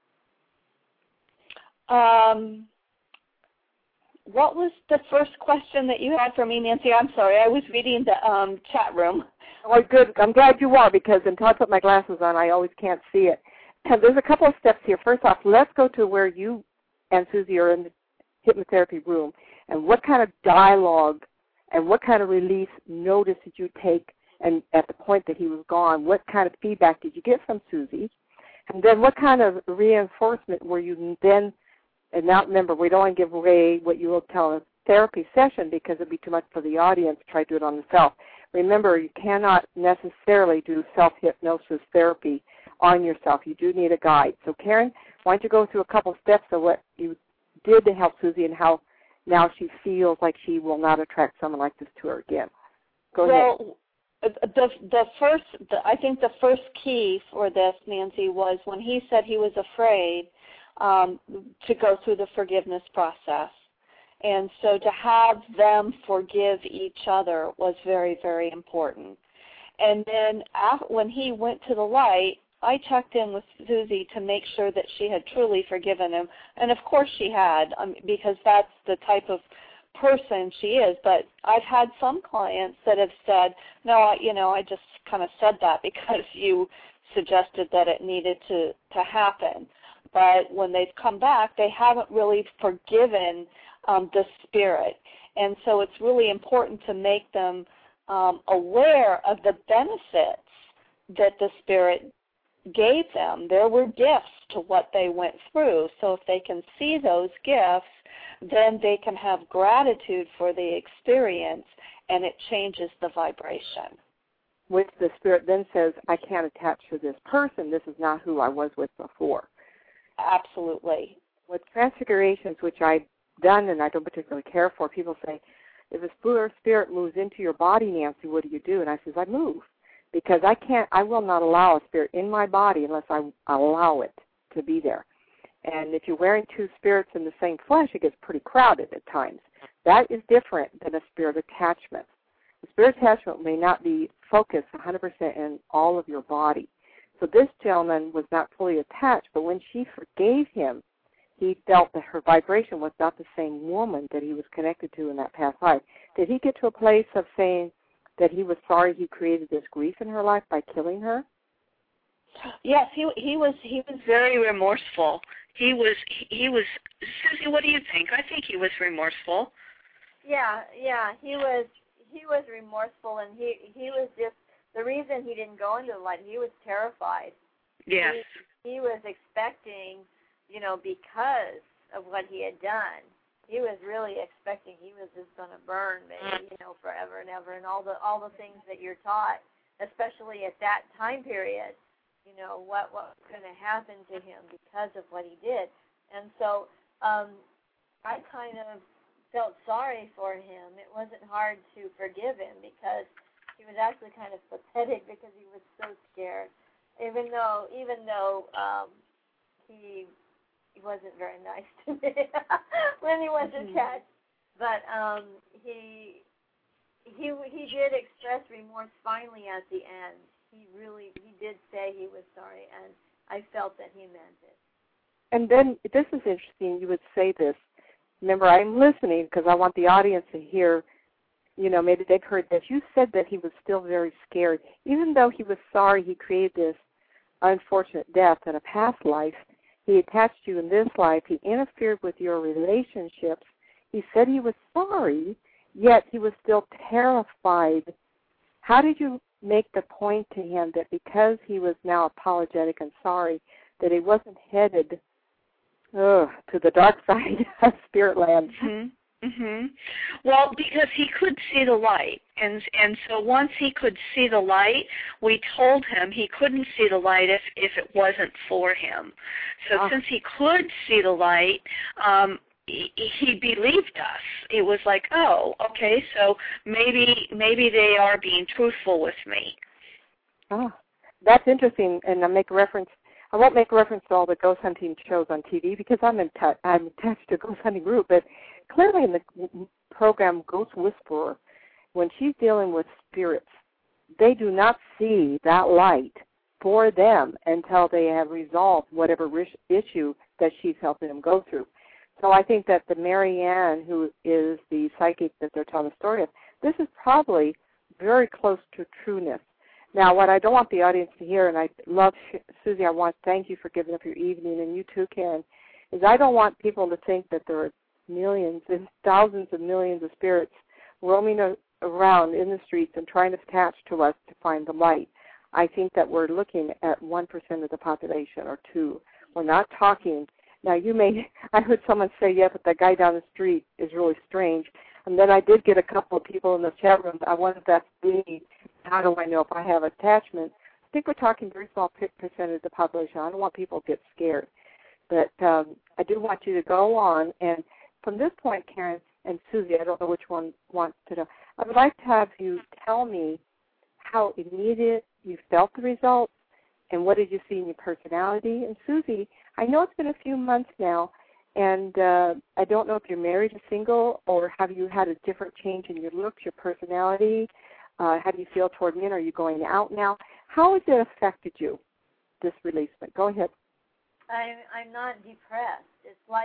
[SPEAKER 3] Um, what was the first question that you had for me, Nancy? I'm sorry, I was reading the um, chat room.
[SPEAKER 2] Oh, good. I'm glad you are, because until I put my glasses on, I always can't see it. And there's a couple of steps here. First off, let's go to where you and Susie are in the hypnotherapy room, and what kind of dialogue and what kind of release notice did you take, and at the point that he was gone, what kind of feedback did you get from Susie? And then what kind of reinforcement were you then, and now remember, we don't want to give away what you will tell in a therapy session because it would be too much for the audience to try to do it on the self. Remember, you cannot necessarily do self-hypnosis therapy on yourself. You do need a guide. So, Karen, why don't you go through a couple of steps of what you did to help Susie and how now she feels like she will not attract someone like this to her again. Go
[SPEAKER 3] well, ahead. The, the first, the, I think the first key for this, Nancy, was when he said he was afraid um, to go through the forgiveness process. And so to have them forgive each other was very, very important. And then after, when he went to the light, I checked in with Susie to make sure that she had truly forgiven him. And, of course, she had, um, because that's the type of person she is. But I've had some clients that have said, no, I, you know, I just kind of said that because you suggested that it needed to, to happen. But when they've come back, they haven't really forgiven um, the spirit. And so it's really important to make them um, aware of the benefits that the spirit gave them. There were gifts to what they went through. So if they can see those gifts, then they can have gratitude for the experience, and it changes the vibration.
[SPEAKER 2] Which the spirit then says, I can't attach to this person. This is not who I was with before.
[SPEAKER 3] Absolutely.
[SPEAKER 2] With transfigurations, which I've done and I don't particularly care for, people say, if a spirit moves into your body, Nancy, what do you do? And I says, I move. Because I can't, I will not allow a spirit in my body unless I allow it to be there. And if you're wearing two spirits in the same flesh, it gets pretty crowded at times. That is different than a spirit attachment. A spirit attachment may not be focused one hundred percent in all of your body. So this gentleman was not fully attached, but when she forgave him, he felt that her vibration was not the same woman that he was connected to in that past life. Did he get to a place of saying that he was sorry he created this grief in her life by killing her?
[SPEAKER 3] Yes, he he was he was very remorseful. He was he was Susie, what do you think? I think he was remorseful.
[SPEAKER 4] Yeah, yeah, he was he was remorseful, and he he was just the reason he didn't go into the light. He was terrified.
[SPEAKER 3] Yes,
[SPEAKER 4] he, he was expecting, you know, because of what he had done. He was really expecting he was just going to burn, maybe, you know, forever and ever, and all the all the things that you're taught, especially at that time period. You know, what, what was going to happen to him because of what he did. And so um, I kind of felt sorry for him. It wasn't hard to forgive him because he was actually kind of pathetic because he was so scared, even though even though um, he, he wasn't very nice to me when he was attached. But um, he, he, he did express remorse finally at the end. He really, he did say he was sorry, and I felt that he meant it.
[SPEAKER 2] And then, this is interesting, you would say this. Remember, I'm listening because I want the audience to hear, you know, maybe they've heard this. You said that he was still very scared. Even though he was sorry he created this unfortunate death in a past life, he attached you in this life. He interfered with your relationships. He said he was sorry, yet he was still terrified. How did you make the point to him that because he was now apologetic and sorry, that he wasn't headed ugh, to the dark side of spirit land?
[SPEAKER 3] Mm-hmm. Mm-hmm. Well, because he could see the light, and and so once he could see the light, we told him he couldn't see the light if if it wasn't for him. So
[SPEAKER 2] ah.
[SPEAKER 3] since he could see the light, um, he, he believed us. It was like, oh, okay, so maybe maybe they are being truthful with me.
[SPEAKER 2] Oh, that's interesting, and I make reference. I won't make reference to all the ghost hunting shows on T V because I'm in t- I'm attached to a ghost hunting group. But clearly, in the program Ghost Whisperer, when she's dealing with spirits, they do not see that light for them until they have resolved whatever rish- issue that she's helping them go through. So I think that the Mary Ann, who is the psychic that they're telling the story of, this is probably very close to trueness. Now, what I don't want the audience to hear, and I love, Susie, I want to thank you for giving up your evening, and you too, Karen, is I don't want people to think that there are millions and thousands of millions of spirits roaming a- around in the streets and trying to attach to us to find the light. I think that we're looking at one percent of the population or two. We're not talking. Now, you may, I heard someone say, yeah, but that guy down the street is really strange. And then I did get a couple of people in the chat room. I wonder if that's me. How do I know if I have attachment? I think we're talking very small percentage of the population. I don't want people to get scared. But um, I do want you to go on. And from this point, Karen and Susie, I don't know which one wants to know, I would like to have you tell me how immediate you felt the results and what did you see in your personality. And Susie, I know it's been a few months now, and uh, I don't know if you're married or single, or have you had a different change in your looks, your personality? Uh, how do you feel toward men? Are you going out now? How has it affected you, this releasement? Go ahead.
[SPEAKER 4] I'm I'm not depressed. It's like a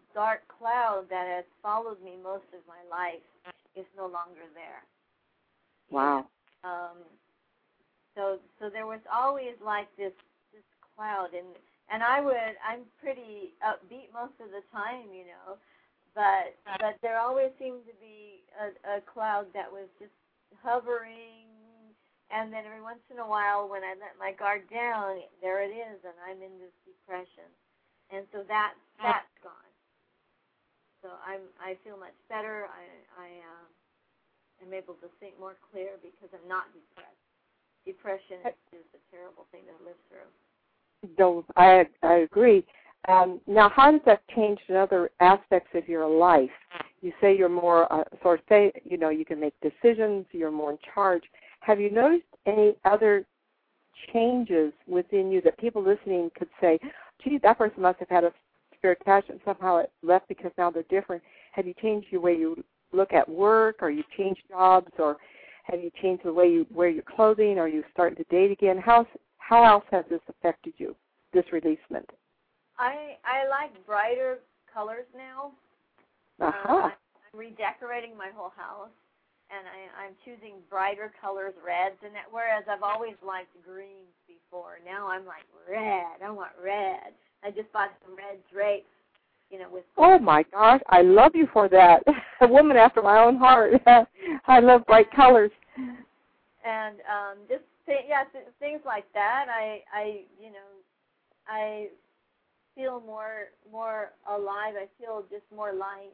[SPEAKER 4] dark cloud that has followed me most of my life is no longer there.
[SPEAKER 2] Wow.
[SPEAKER 4] Um, so so there was always like this this cloud, and and I would I'm pretty upbeat most of the time, you know, but but there always seemed to be a, a cloud that was just hovering, and then every once in a while when I let my guard down, there it is, and I'm in this depression, and so that that's gone. So I'm I feel much better. I I uh, am able to think more clear because I'm not depressed. Depression is, is a terrible thing to live through.
[SPEAKER 2] No, I I agree. Um, now, how does that change in other aspects of your life? You say you're more uh, sort of say you know you can make decisions. You're more in charge. Have you noticed any other changes within you that people listening could say, "Gee, that person must have had a spirit attachment. Somehow it left because now they're different." Have you changed your way you look at work, or you changed jobs, or have you changed the way you wear your clothing? Are you starting to date again? How how else has this affected you, this releasement?
[SPEAKER 4] I I like brighter colors now.
[SPEAKER 2] Uh-huh.
[SPEAKER 4] Uh, I'm redecorating my whole house, and I, I'm choosing brighter colors, reds, and that. Whereas I've always liked greens before. Now I'm like red. I want red. I just bought some red drapes. You know, with
[SPEAKER 2] oh my gosh, I love you for that. A woman after my own heart. I love bright colors.
[SPEAKER 4] And um, just th- yeah, th- things like that. I, I, you know, I feel more, more alive. I feel just more light.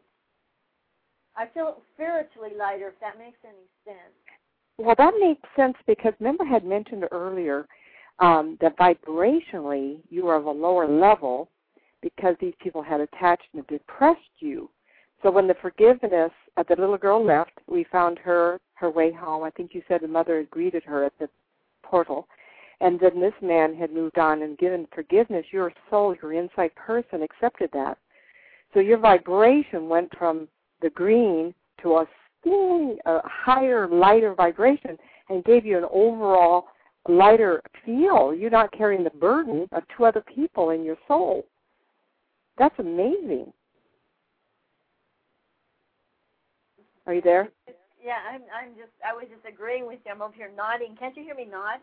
[SPEAKER 4] I feel spiritually lighter, if that makes any sense.
[SPEAKER 2] Well, that makes sense because remember I had mentioned earlier um, that vibrationally you are of a lower level, because these people had attached and depressed you. So when the forgiveness of the little girl left, we found her her way home. I think you said the mother had greeted her at the portal. And then this man had moved on and given forgiveness. Your soul, your inside person accepted that. So your vibration went from the green to a, a higher, lighter vibration and gave you an overall lighter feel. You're not carrying the burden of two other people in your soul. That's amazing. Are you there?
[SPEAKER 4] Yeah, I'm. I'm just. I was just agreeing with you. I'm over here nodding. Can't you hear me nod?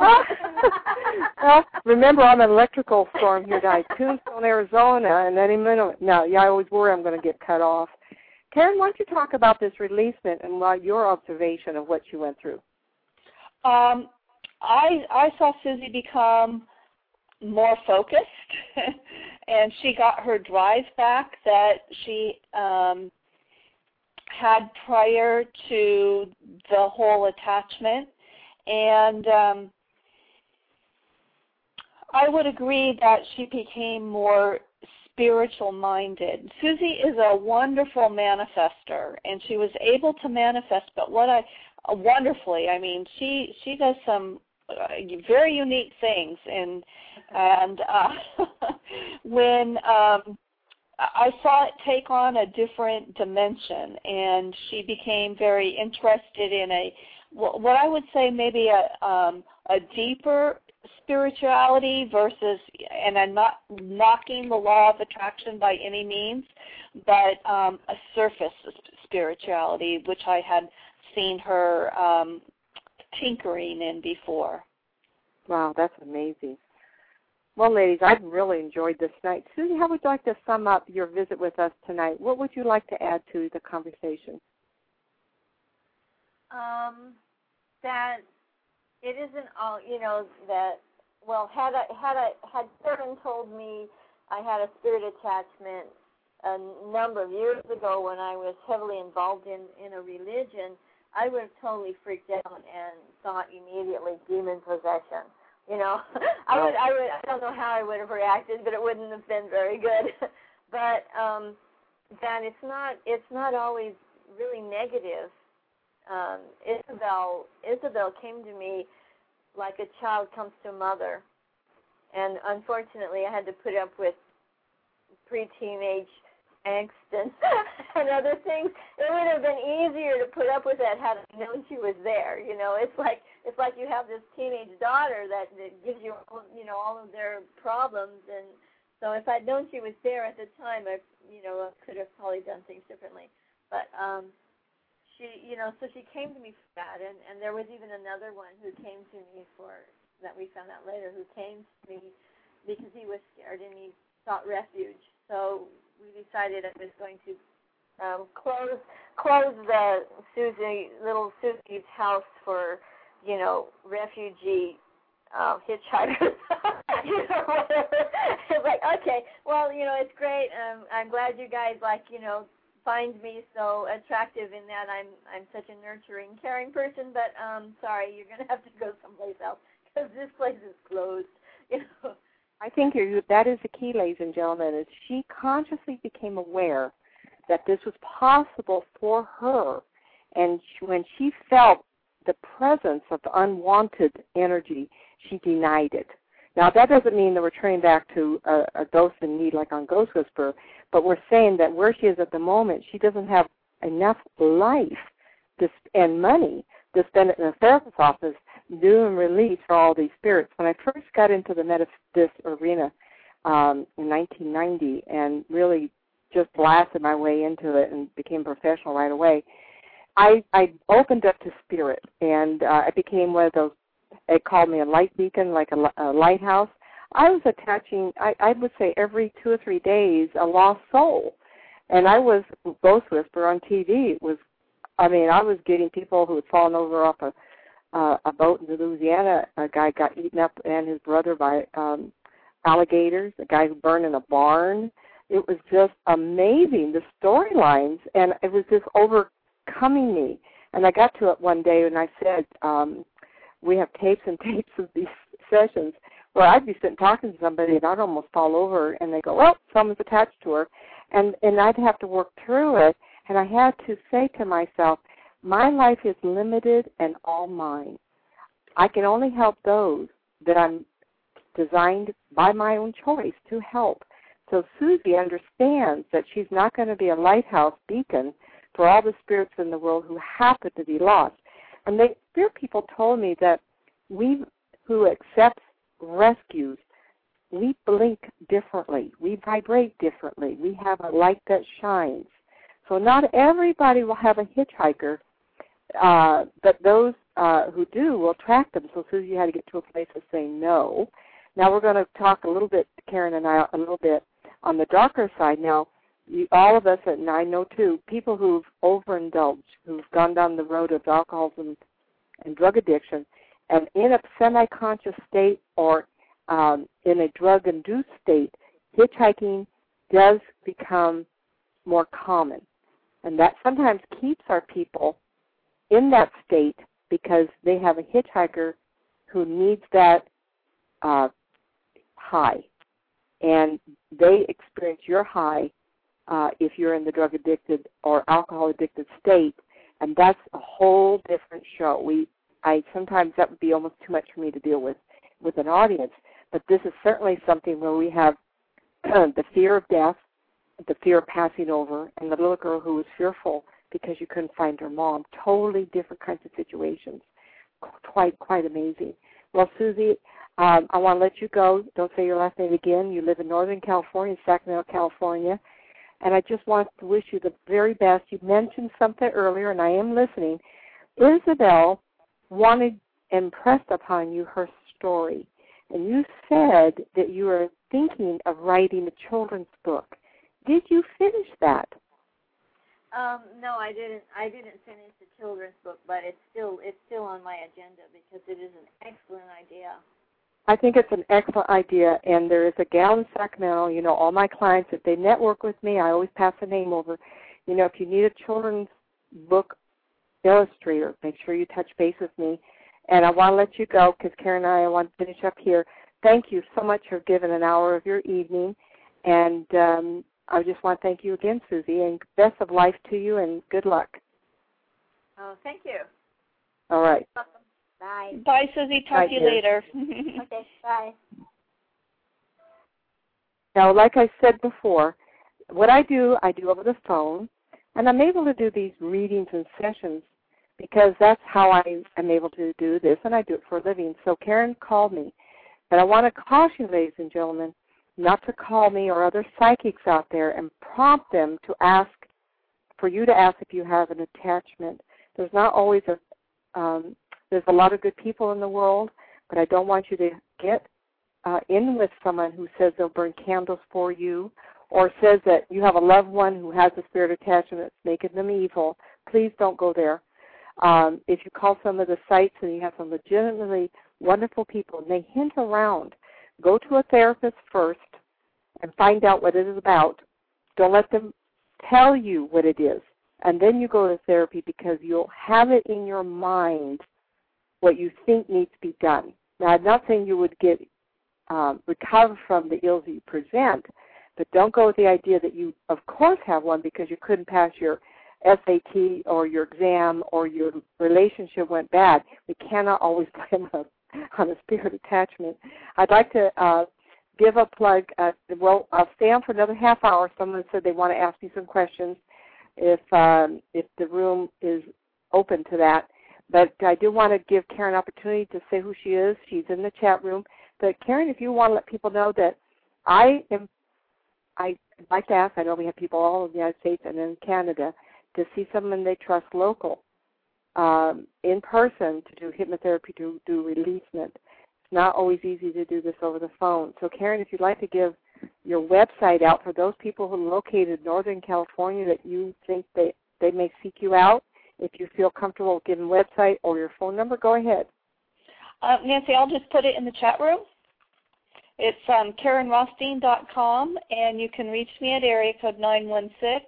[SPEAKER 2] Well, remember, I'm an electrical storm here tonight, Tombstone, Arizona, and any minute. No, yeah, I always worry I'm going to get cut off. Karen, why don't you talk about this releasement and uh, your observation of what you went through?
[SPEAKER 3] Um, I I saw Susie become more focused, and she got her drive back that she um, had prior to the whole attachment. And um, I would agree that she became more spiritual-minded. Susie is a wonderful manifester, and she was able to manifest, but what I, uh, wonderfully, I mean, she, she does some uh, very unique things, and and uh, when um, I saw it take on a different dimension, and she became very interested in a what I would say maybe a um, a deeper spirituality versus, and I'm not knocking the law of attraction by any means, but um, a surface spirituality, which I had seen her um, tinkering in before.
[SPEAKER 2] Wow, that's amazing. Well, ladies, I've really enjoyed this night. Susie, how would you like to sum up your visit with us tonight? What would you like to add to the conversation?
[SPEAKER 4] Um, that it isn't all, you know, that, well, had I, had I, had Karen told me I had a spirit attachment a number of years ago when I was heavily involved in, in a religion, I would have totally freaked out and thought immediately demon possession. You know, I would, I would, I don't know how I would have reacted, but it wouldn't have been very good. But um, that it's not, it's not always really negative. Um, Isabel, Isabel came to me like a child comes to a mother, and unfortunately, I had to put up with pre-teenage angst and, and other things. It would have been easier to put up with that had I known she was there. You know, it's like it's like you have this teenage daughter that, that gives you, you know, all of their problems, and So if I'd known she was there at the time, I, you know, could have probably done things differently. But um, she, you know, so she came to me for that, and, and there was even another one who came to me for, that we found out later, who came to me because he was scared and he sought refuge. So we decided I was going to um, close close the Susie, little Susie's house for, you know, refugee uh, hitchhikers. You know, whatever. It's like, okay, well, you know, it's great. Um, I'm glad you guys, like, you know, find me so attractive in that I'm I'm such a nurturing, caring person. But um, sorry, you're going to have to go someplace else because this place is closed. You know.
[SPEAKER 2] I think you're, that is the key, ladies and gentlemen, is she consciously became aware that this was possible for her, and she, when she felt the presence of the unwanted energy, she denied it. Now, that doesn't mean that we're turning back to a, a dose in need like on Ghost Whisperer, but we're saying that where she is at the moment, she doesn't have enough life to, and money to spend it in a therapist's office doing release for all these spirits. When I first got into the metaphysics arena um, in nineteen ninety and really just blasted my way into it and became professional right away, I, I opened up to spirit, and uh, I became one of those, they called me a light beacon, like a, a lighthouse. I was attaching, I, I would say every two or three days, a lost soul. And I was Ghost Whisperer on T V. It was, I mean, I was getting people who had fallen over off a, uh, a boat in Louisiana. A guy got eaten up and his brother by um, alligators. A guy who burned in a barn. It was just amazing, the storylines, and it was just overcoming me. And I got to it one day and I said, um, we have tapes and tapes of these sessions where I'd be sitting talking to somebody and I'd almost fall over and they go, well, someone's attached to her. And, and I'd have to work through it. And I had to say to myself, my life is limited and all mine. I can only help those that I'm designed by my own choice to help. So Susie understands that she's not going to be a lighthouse beacon for all the spirits in the world who happen to be lost. And the spirit people told me that we who accept rescues, we blink differently. We vibrate differently. We have a light that shines. So not everybody will have a hitchhiker, uh, but those uh, who do will attract them. So Susie had to get to a place of saying no. Now we're going to talk a little bit, Karen and I, a little bit on the darker side. Now, you, all of us, and I know too, people who've overindulged, who've gone down the road of alcoholism and drug addiction, and in a semi-conscious state or um, in a drug-induced state, hitchhiking does become more common. And that sometimes keeps our people in that state because they have a hitchhiker who needs that uh, high. And they experience your high uh, if you're in the drug-addicted or alcohol-addicted state, and that's a whole different show. We, I sometimes that would be almost too much for me to deal with with an audience, but this is certainly something where we have the fear of death, the fear of passing over, and the little girl who was fearful because you couldn't find her mom. Totally different kinds of situations. Quite, quite amazing. Well, Susie, um, I want to let you go. Don't say your last name again. You live in Northern California, Sacramento, California. And I just want to wish you the very best. You mentioned something earlier, and I am listening. Isabel wanted, impressed upon you her story. And you said that you were thinking of writing a children's book. Did you finish that?
[SPEAKER 4] Um, no, I didn't. I didn't finish the children's book, but it's still it's still on my agenda because it is an excellent idea.
[SPEAKER 2] I think it's an excellent idea, and there is a gal in Sacramento. You know, all my clients, if they network with me, I always pass the name over. You know, if you need a children's book illustrator, make sure you touch base with me. And I want to let you go because Karen and I, I want to finish up here. Thank you so much for giving an hour of your evening, and um, I just want to thank you again, Susie, and best of life to you, and good luck.
[SPEAKER 4] Oh, thank you.
[SPEAKER 2] All right.
[SPEAKER 4] Welcome. Bye.
[SPEAKER 3] Bye, Susie. Talk
[SPEAKER 2] Bye,
[SPEAKER 3] to you
[SPEAKER 2] dear.
[SPEAKER 3] later.
[SPEAKER 4] Okay, bye.
[SPEAKER 2] Now, like I said before, what I do, I do over the phone, and I'm able to do these readings and sessions because that's how I am able to do this, and I do it for a living. So Karen called me. But I want to caution you, ladies and gentlemen, not to call me or other psychics out there and prompt them to ask, for you to ask if you have an attachment. There's not always a, um, there's a lot of good people in the world, but I don't want you to get uh, in with someone who says they'll burn candles for you or says that you have a loved one who has a spirit attachment that's making them evil. Please don't go there. Um, if you call some of the sites and you have some legitimately wonderful people and they hint around, go to a therapist first and find out what it is about. Don't let them tell you what it is. And then you go to therapy because you'll have it in your mind what you think needs to be done. Now, I'm not saying you would get um, recover from the ills that you present, but don't go with the idea that you, of course, have one because you couldn't pass your S A T or your exam or your relationship went bad. We cannot always blame a, on a spirit attachment. I'd like to uh, give a plug. Uh, well, I'll stay on for another half hour. Someone said they want to ask me some questions if um, if the room is open to that. But I do want to give Karen an opportunity to say who she is. She's in the chat room. But Karen, if you want to let people know that I am, I'd like to ask, I know we have people all over the United States and in Canada, to see someone they trust local, um, in person, to do hypnotherapy, to do releasement. It's not always easy to do this over the phone. So, Karen, if you'd like to give your website out for those people who are located in Northern California that you think they, they may seek you out, if you feel comfortable giving website or your phone number, go ahead.
[SPEAKER 3] Uh, Nancy, I'll just put it in the chat room. It's um, Karen Rothstein dot com, and you can reach me at area code nine one six,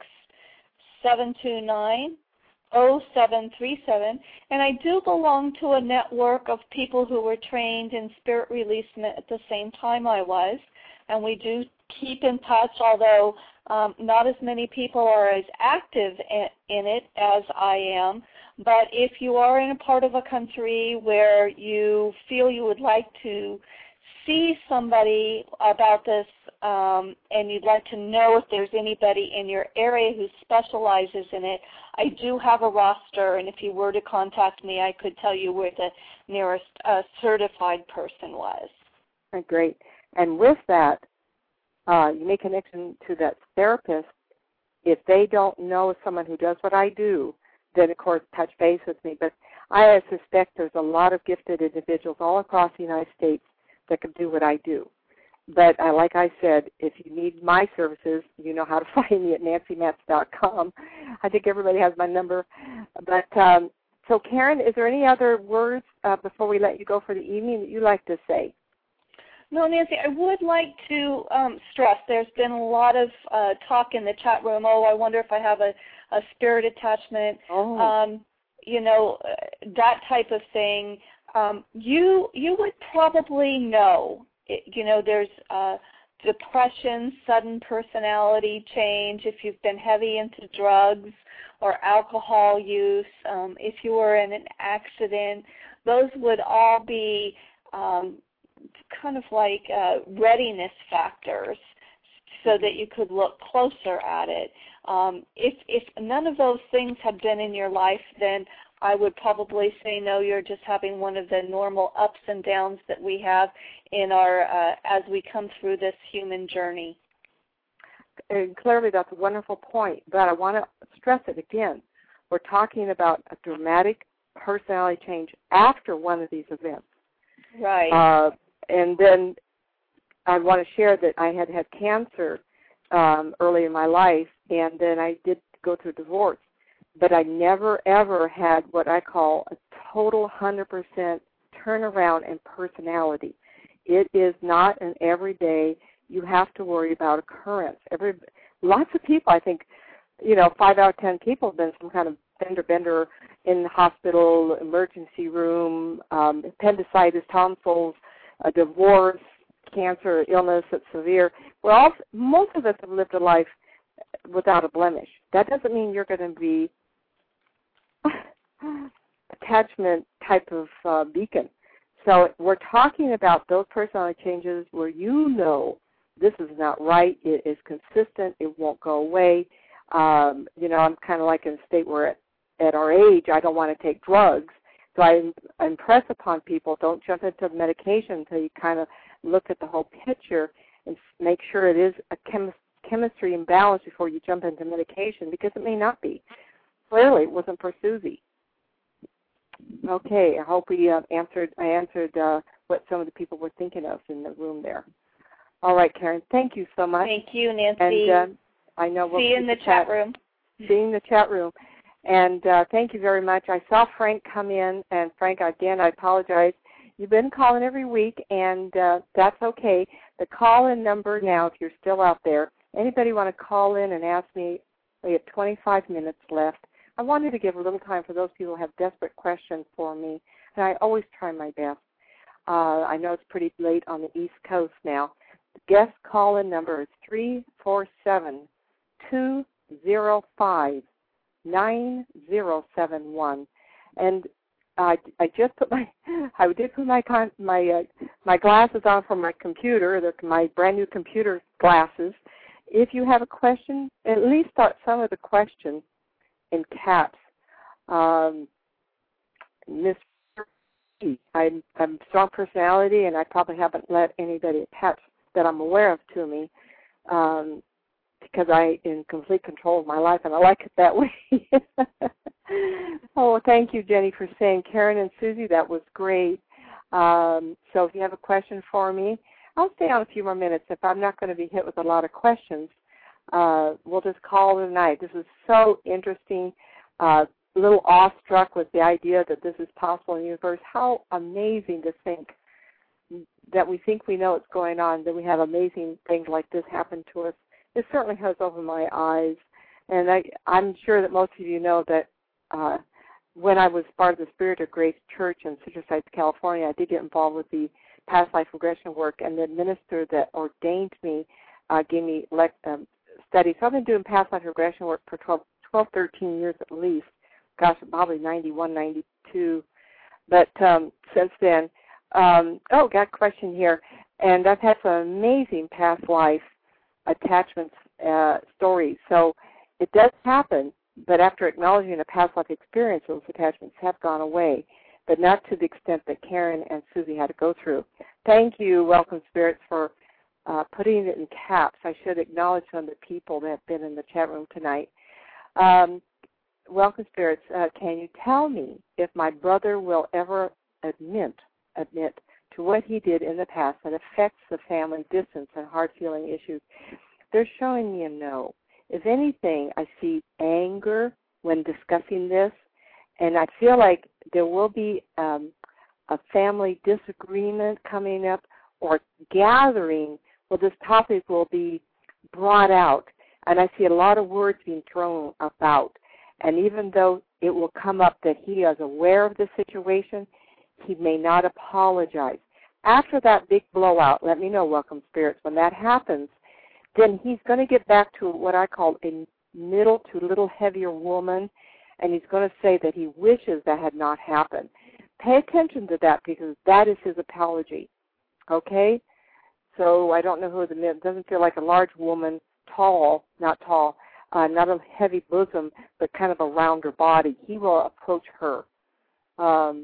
[SPEAKER 3] seven two nine, zero seven three seven. And I do belong to a network of people who were trained in spirit releasement at the same time I was, and we do keep in touch, although um, not as many people are as active in, in it as I am. But if you are in a part of a country where you feel you would like to see somebody about this um, and you'd like to know if there's anybody in your area who specializes in it, I do have a roster, and if you were to contact me, I could tell you where the nearest uh, certified person was.
[SPEAKER 2] Great. And with that, uh, you make connection to that therapist. If they don't know someone who does what I do, then, of course, touch base with me. But I suspect there's a lot of gifted individuals all across the United States that can do what I do. But uh, like I said, if you need my services, you know how to find me at nancy matz dot com. I think everybody has my number. But um, so, Karen, is there any other words uh, before we let you go for the evening that you'd like to say?
[SPEAKER 3] No, Nancy, I would like to um, stress there's been a lot of uh, talk in the chat room, oh, I wonder if I have a, a spirit attachment,
[SPEAKER 2] oh.
[SPEAKER 3] um, you know, that type of thing. Um, you you would probably know, it, you know, there's uh, depression, sudden personality change, if you've been heavy into drugs or alcohol use, um, if you were in an accident, those would all be um, kind of like uh, readiness factors so that you could look closer at it. Um, if, if none of those things have been in your life, then I would probably say no, you're just having one of the normal ups and downs that we have in our uh, as we come through this human journey.
[SPEAKER 2] And clearly that's a wonderful point, but I want to stress it again. We're talking about a dramatic personality change after one of these events.
[SPEAKER 3] Right.
[SPEAKER 2] Uh, and then I want to share that I had had cancer um, early in my life, and then I did go through divorce. But I never, ever had what I call a total one hundred percent turnaround in personality. It is not an everyday, you have to worry about occurrence. Every, lots of people, I think, you know, five out of ten people have been some kind of bender-bender in the hospital, emergency room, um, appendicitis, tonsils, a divorce, cancer, illness that's severe. Well, all, most of us have lived a life without a blemish. That doesn't mean you're going to be attachment type of uh, beacon. So we're talking about those personality changes where you know this is not right, it is consistent, it won't go away. Um, you know, I'm kind of like in a state where at, at our age I don't want to take drugs. So I, I impress upon people, don't jump into medication until you kind of look at the whole picture. and make sure it is a chem- chemistry imbalance before you jump into medication, because it may not be. Clearly, it wasn't for Susie. Okay, I hope we uh, answered. I answered uh, what some of the people were thinking of in the room there. All right, Karen, thank you so much.
[SPEAKER 3] Thank you, Nancy.
[SPEAKER 2] And uh, I know we'll
[SPEAKER 3] see you in the chat room.
[SPEAKER 2] See you in the chat room. And uh, thank you very much. I saw Frank come in, and Frank, again, I apologize. You've been calling every week, and uh, that's okay. The call-in number now, if you're still out there, anybody want to call in and ask me? We have twenty-five minutes left. I wanted to give a little time for those people who have desperate questions for me, and I always try my best. Uh, I know it's pretty late on the East Coast now. The guest call-in number is three four seven, two zero five, nine zero seven one. And I, I just put my, I did put my con, my uh, my glasses on for my computer. They're my brand new computer glasses. If you have a question, at least start some of the questions in caps. Um, Miss I'm, I'm a strong personality, and I probably haven't let anybody attach that I'm aware of to me, um, because I in complete control of my life, and I like it that way. Oh, thank you, Jenny, for saying. Karen and Susie, that was great. Um, so if you have a question for me, I'll stay on a few more minutes. If I'm not going to be hit with a lot of questions, uh, we'll just call it a night. This is so interesting. Uh, a little awestruck with the idea that this is possible in the universe. How amazing to think that we think we know what's going on, that we have amazing things like this happen to us. It certainly has opened my eyes. And I, I'm sure that most of you know that uh, when I was part of the Spirit of Grace Church in Citrus Heights, California, I did get involved with the past life regression work, and the minister that ordained me uh, gave me le- um, studies. So I've been doing past life regression work for twelve, twelve, thirteen years at least. Gosh, probably ninety-one, ninety-two. But um, since then, um, oh, got a question here. And I've had some amazing past life attachments uh, stories. So it does happen, but after acknowledging a past life experience, those attachments have gone away, but not to the extent that Karen and Susie had to go through. Thank you, Welcome Spirits, for uh, putting it in caps. I should acknowledge some of the people that have been in the chat room tonight. Um, Welcome Spirits, uh, can you tell me if my brother will ever admit, admit to what he did in the past that affects the family distance and hard-feeling issues? They're showing me a no. If anything, I see anger when discussing this, and I feel like there will be um, a family disagreement coming up or gathering where this topic will be brought out, and I see a lot of words being thrown about. And even though it will come up that he is aware of the situation, he may not apologize. After that big blowout, let me know, Welcome Spirits, when that happens, then he's going to get back to what I call a middle to little heavier woman, and he's going to say that he wishes that had not happened. Pay attention to that, because that is his apology, okay? So I don't know who the it doesn't feel like a large woman, tall, not tall, uh, not a heavy bosom, but kind of a rounder body. He will approach her. Um,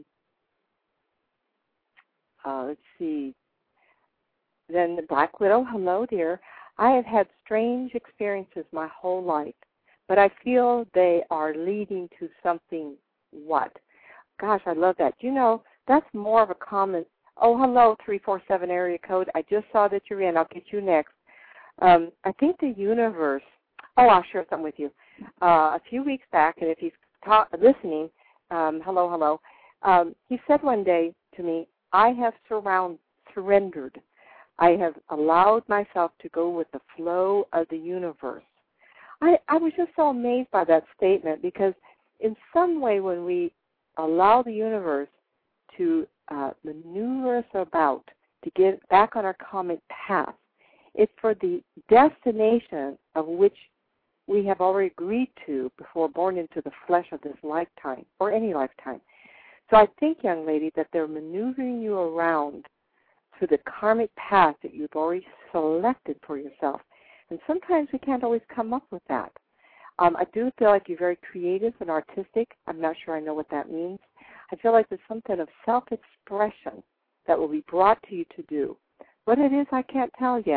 [SPEAKER 2] uh, let's see. Then the Black Widow, hello, dear. I have had strange experiences my whole life, but I feel they are leading to something. What? Gosh, I love that. You know, that's more of a common. Oh, hello, three four seven area code. I just saw that you're in. I'll get you next. Um, I think the universe, oh, I'll share something with you. Uh, a few weeks back, and if he's ta- listening, um, hello, hello, um, he said one day to me, I have surround, surrendered. I have allowed myself to go with the flow of the universe. I, I was just so amazed by that statement, because in some way when we allow the universe to uh, maneuver us about to get back on our common path, it's for the destination of which we have already agreed to before born into the flesh of this lifetime, or any lifetime. So I think, young lady, that they're maneuvering you around to the karmic path that you've already selected for yourself. And sometimes we can't always come up with that. Um, I do feel like you're very creative and artistic. I'm not sure I know what that means. I feel like there's something of self-expression that will be brought to you to do. What it is, I can't tell yet.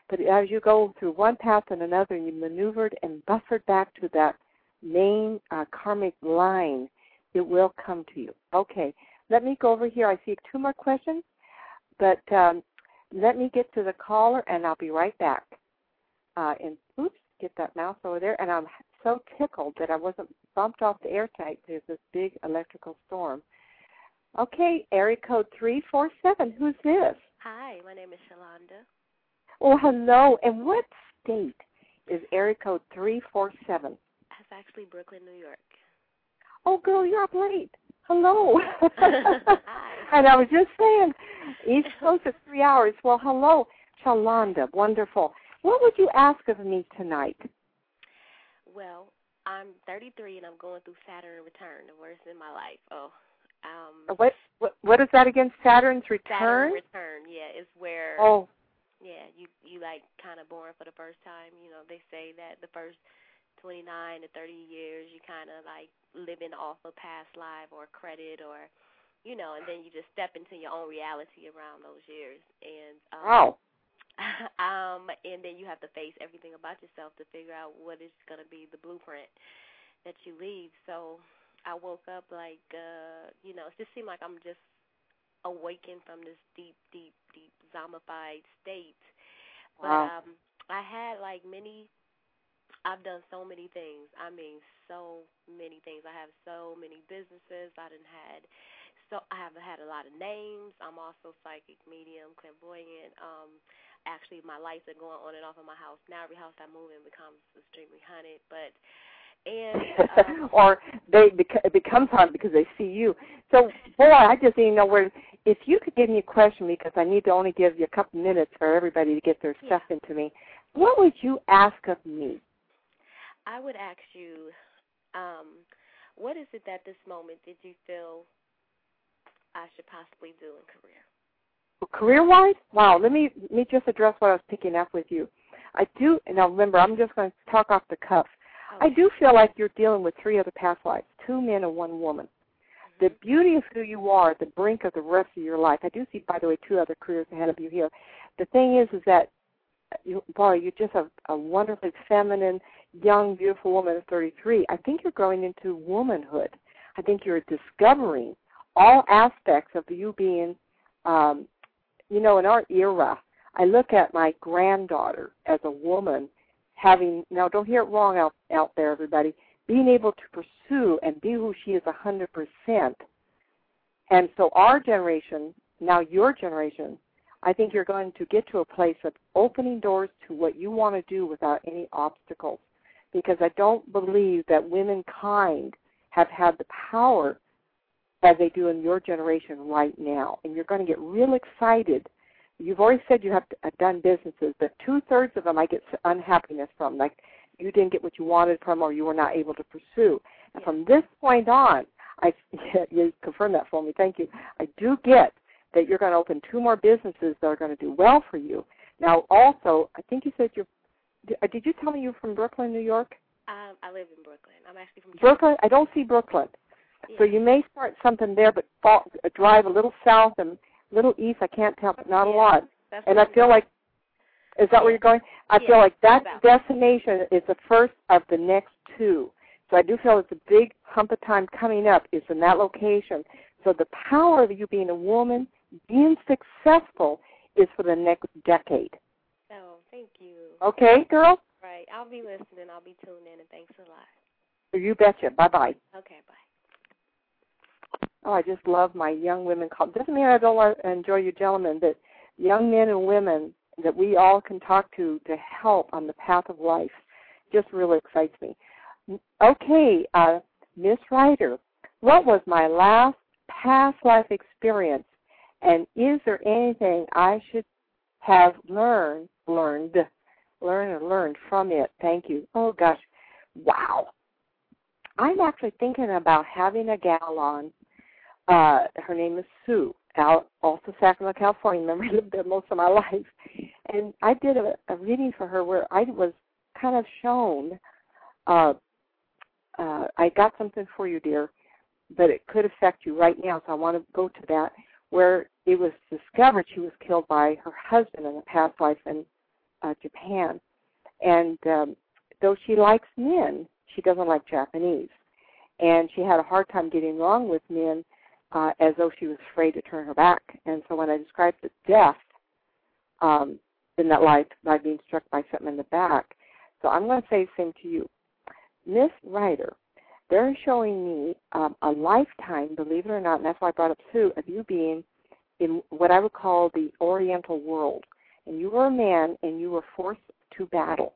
[SPEAKER 2] But as you go through one path and another, you maneuvered and buffered back to that main uh, karmic line, it will come to you. Okay, let me go over here. I see two more questions, but um, let me get to the caller, and I'll be right back. Uh, and oops, get that mouse over there. And I'm so tickled that I wasn't bumped off the air tag. There's this big electrical storm. Okay, area code three four seven. Who's this?
[SPEAKER 5] Hi, my name is Shalonda.
[SPEAKER 2] Oh, hello. And what state is area code three four seven?
[SPEAKER 5] That's actually Brooklyn, New York.
[SPEAKER 2] Oh, girl, you're up late. Hello.
[SPEAKER 5] Hi.
[SPEAKER 2] And I was just saying, East Coast is three hours. Well, hello, Shalonda. Wonderful. What would you ask of me tonight?
[SPEAKER 5] Well, I'm thirty-three, and I'm going through Saturn return, the worst in my life. Oh, um,
[SPEAKER 2] What, what what is that again? Saturn's return?
[SPEAKER 5] Saturn return, yeah, is where,
[SPEAKER 2] oh.
[SPEAKER 5] yeah, you, you like kind of born for the first time. You know, they say that the first twenty-nine to thirty years, you kind of like living off a past life or credit or, you know, and then you just step into your own reality around those years. And um,
[SPEAKER 2] wow.
[SPEAKER 5] um, and then you have to face everything about yourself to figure out what is going to be the blueprint that you leave. So I woke up like, uh, you know, it just seemed like I'm just awakened from this deep, deep, deep zombified state. But
[SPEAKER 2] wow.
[SPEAKER 5] um, I had like many, I've done so many things. I mean, so many things. I have so many businesses. I done had, so I have had a lot of names. I'm also psychic, medium, clairvoyant. Um, actually, my lights are going on and off in my house. Now every house I move in becomes extremely haunted. But and um,
[SPEAKER 2] or they it becomes hard because they see you. So, boy, I just didn't know where. If you could give me a question, because I need to only give you a couple minutes for everybody to get their
[SPEAKER 5] yeah.
[SPEAKER 2] stuff into me. What would you ask of me?
[SPEAKER 5] I would ask you, um, what is it at this moment did you feel I should possibly do in career?
[SPEAKER 2] Career-wise? Wow, let me let me just address what I was picking up with you. I do, and now remember, I'm just going to talk off the cuff.
[SPEAKER 5] Okay.
[SPEAKER 2] I do feel like you're dealing with three other past lives, two men and one woman. Mm-hmm. The beauty of who you are at the brink of the rest of your life. I do see, by the way, two other careers ahead of you here. The thing is, is that, you, boy, you're just a, a wonderfully feminine, young, beautiful woman at thirty-three. I think you're growing into womanhood. I think you're discovering all aspects of you being, um, you know, in our era, I look at my granddaughter as a woman having, now don't hear it wrong out, out there, everybody, being able to pursue and be who she is one hundred percent. And so our generation, now your generation, I think you're going to get to a place of opening doors to what you want to do without any obstacles. Because I don't believe that womankind have had the power as they do in your generation right now. And you're going to get real excited. You've already said you have done businesses, but two-thirds of them I get unhappiness from, like you didn't get what you wanted from or you were not able to pursue. And from this point on, I you confirm that for me, thank you. I do get that you're going to open two more businesses that are going to do well for you. Now, also, I think you said you're, did you tell me you're from Brooklyn, New York?
[SPEAKER 5] Um, I live in Brooklyn. I'm actually from
[SPEAKER 2] Brooklyn? I don't see Brooklyn. Yeah. So you may start something there, but fall, drive a little south and a little east. I can't tell, but not
[SPEAKER 5] yeah,
[SPEAKER 2] a lot.
[SPEAKER 5] That's
[SPEAKER 2] and I feel like, is that
[SPEAKER 5] yeah.
[SPEAKER 2] where you're going? I
[SPEAKER 5] yeah,
[SPEAKER 2] feel like that
[SPEAKER 5] about.
[SPEAKER 2] destination is the first of the next two. So I do feel it's a big hump of time coming up is in that location. So the power of you being a woman, being successful, is for the next decade.
[SPEAKER 5] Oh, thank you.
[SPEAKER 2] Okay, girl?
[SPEAKER 5] Right. I'll be listening. I'll be tuned in, and thanks a lot.
[SPEAKER 2] You betcha. Bye-bye.
[SPEAKER 5] Okay, bye.
[SPEAKER 2] Oh, I just love my young women. Doesn't mean I don't enjoy you gentlemen, but young men and women that we all can talk to to help on the path of life just really excites me. Okay, uh, Miss Ryder, what was my last past life experience, and is there anything I should have learned, learned, learned or learned from it? Thank you. Oh, gosh. Wow. I'm actually thinking about having a gal on. Uh, her name is Sue, out also Sacramento, California. Remember, I lived there most of my life. And I did a, a reading for her where I was kind of shown, uh, uh, I got something for you, dear, but it could affect you right now, so I want to go to that, where it was discovered she was killed by her husband in a past life, and uh, Japan. And um, though she likes men, she doesn't like Japanese. And she had a hard time getting along with men uh, as though she was afraid to turn her back. And so when I described the death um, in that life by being struck by something in the back, so I'm going to say the same to you. Miss Ryder, they're showing me um, a lifetime, believe it or not, and that's why I brought up Sue, of you being in what I would call the Oriental world. And you were a man and you were forced to battle.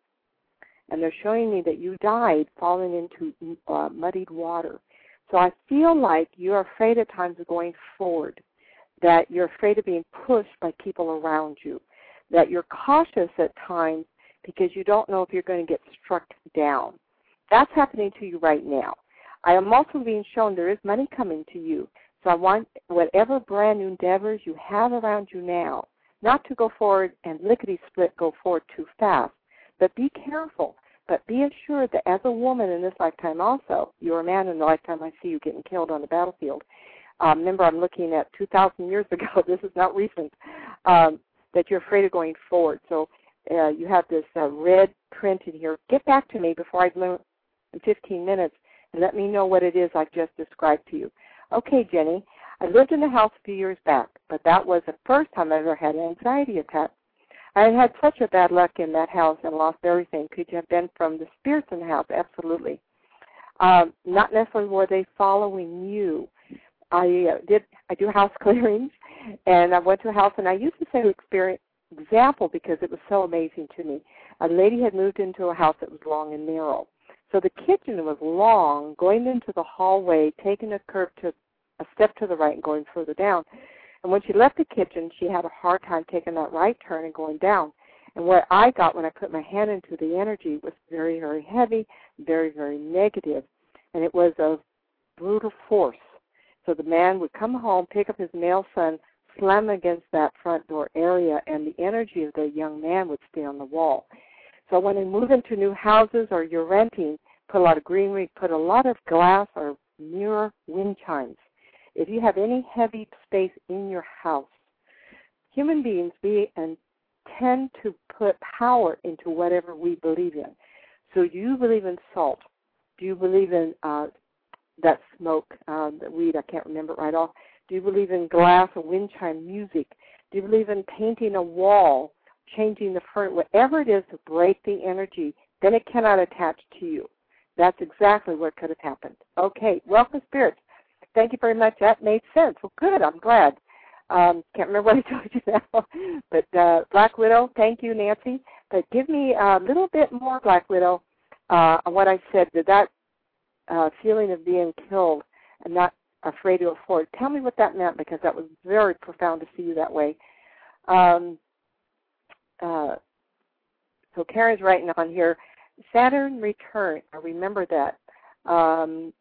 [SPEAKER 2] And they're showing me that you died falling into uh, muddied water. So I feel like you're afraid at times of going forward, that you're afraid of being pushed by people around you, that you're cautious at times because you don't know if you're going to get struck down. That's happening to you right now. I am also being shown there is money coming to you. So I want whatever brand new endeavors you have around you now, not to go forward and lickety-split go forward too fast, but be careful. But be assured that as a woman in this lifetime also, you're a man in the lifetime I see you getting killed on the battlefield. Um, remember, I'm looking at two thousand years ago. This is not recent. Um, that you're afraid of going forward. So uh, you have this uh, red print in here. Get back to me before I learn in fifteen minutes and let me know what it is I've just described to you. Okay, Jenny, I lived in the house a few years back, but that was the first time I ever had an anxiety attack. I had had such a bad luck in that house and lost everything. Could you have been from the spirits in the house? Absolutely. Um, not necessarily were they following you. I uh, did. I do house clearings, and I went to a house, and I used to say experience example because it was so amazing to me. A lady had moved into a house that was long and narrow. So the kitchen was long, going into the hallway, taking a curve to a step to the right and going further down. And when she left the kitchen, she had a hard time taking that right turn and going down. And what I got when I put my hand into the energy was very, very heavy, very, very negative. And it was a brutal force. So the man would come home, pick up his male son, slam against that front door area, and the energy of the young man would stay on the wall. So when you move into new houses or you're renting, put a lot of greenery, put a lot of glass or mirror wind chimes. If you have any heavy space in your house, human beings, we and tend to put power into whatever we believe in. So do you believe in salt? Do you believe in uh, that smoke, um, that weed, I can't remember it right off. Do you believe in glass or wind chime music? Do you believe in painting a wall, changing the furniture, whatever it is to break the energy, then it cannot attach to you. That's exactly what could have happened. Okay, welcome, spirits. Thank you very much. That made sense. Well, good. I'm glad. Um, can't remember what I told you now. But uh, Black Widow, thank you, Nancy. But give me a little bit more, Black Widow, uh, on what I said. Did that uh, feeling of being killed and not afraid to afford, tell me what that meant, because that was very profound to see you that way. Um, uh, so Karen's writing on here, Saturn return. I remember that. Um,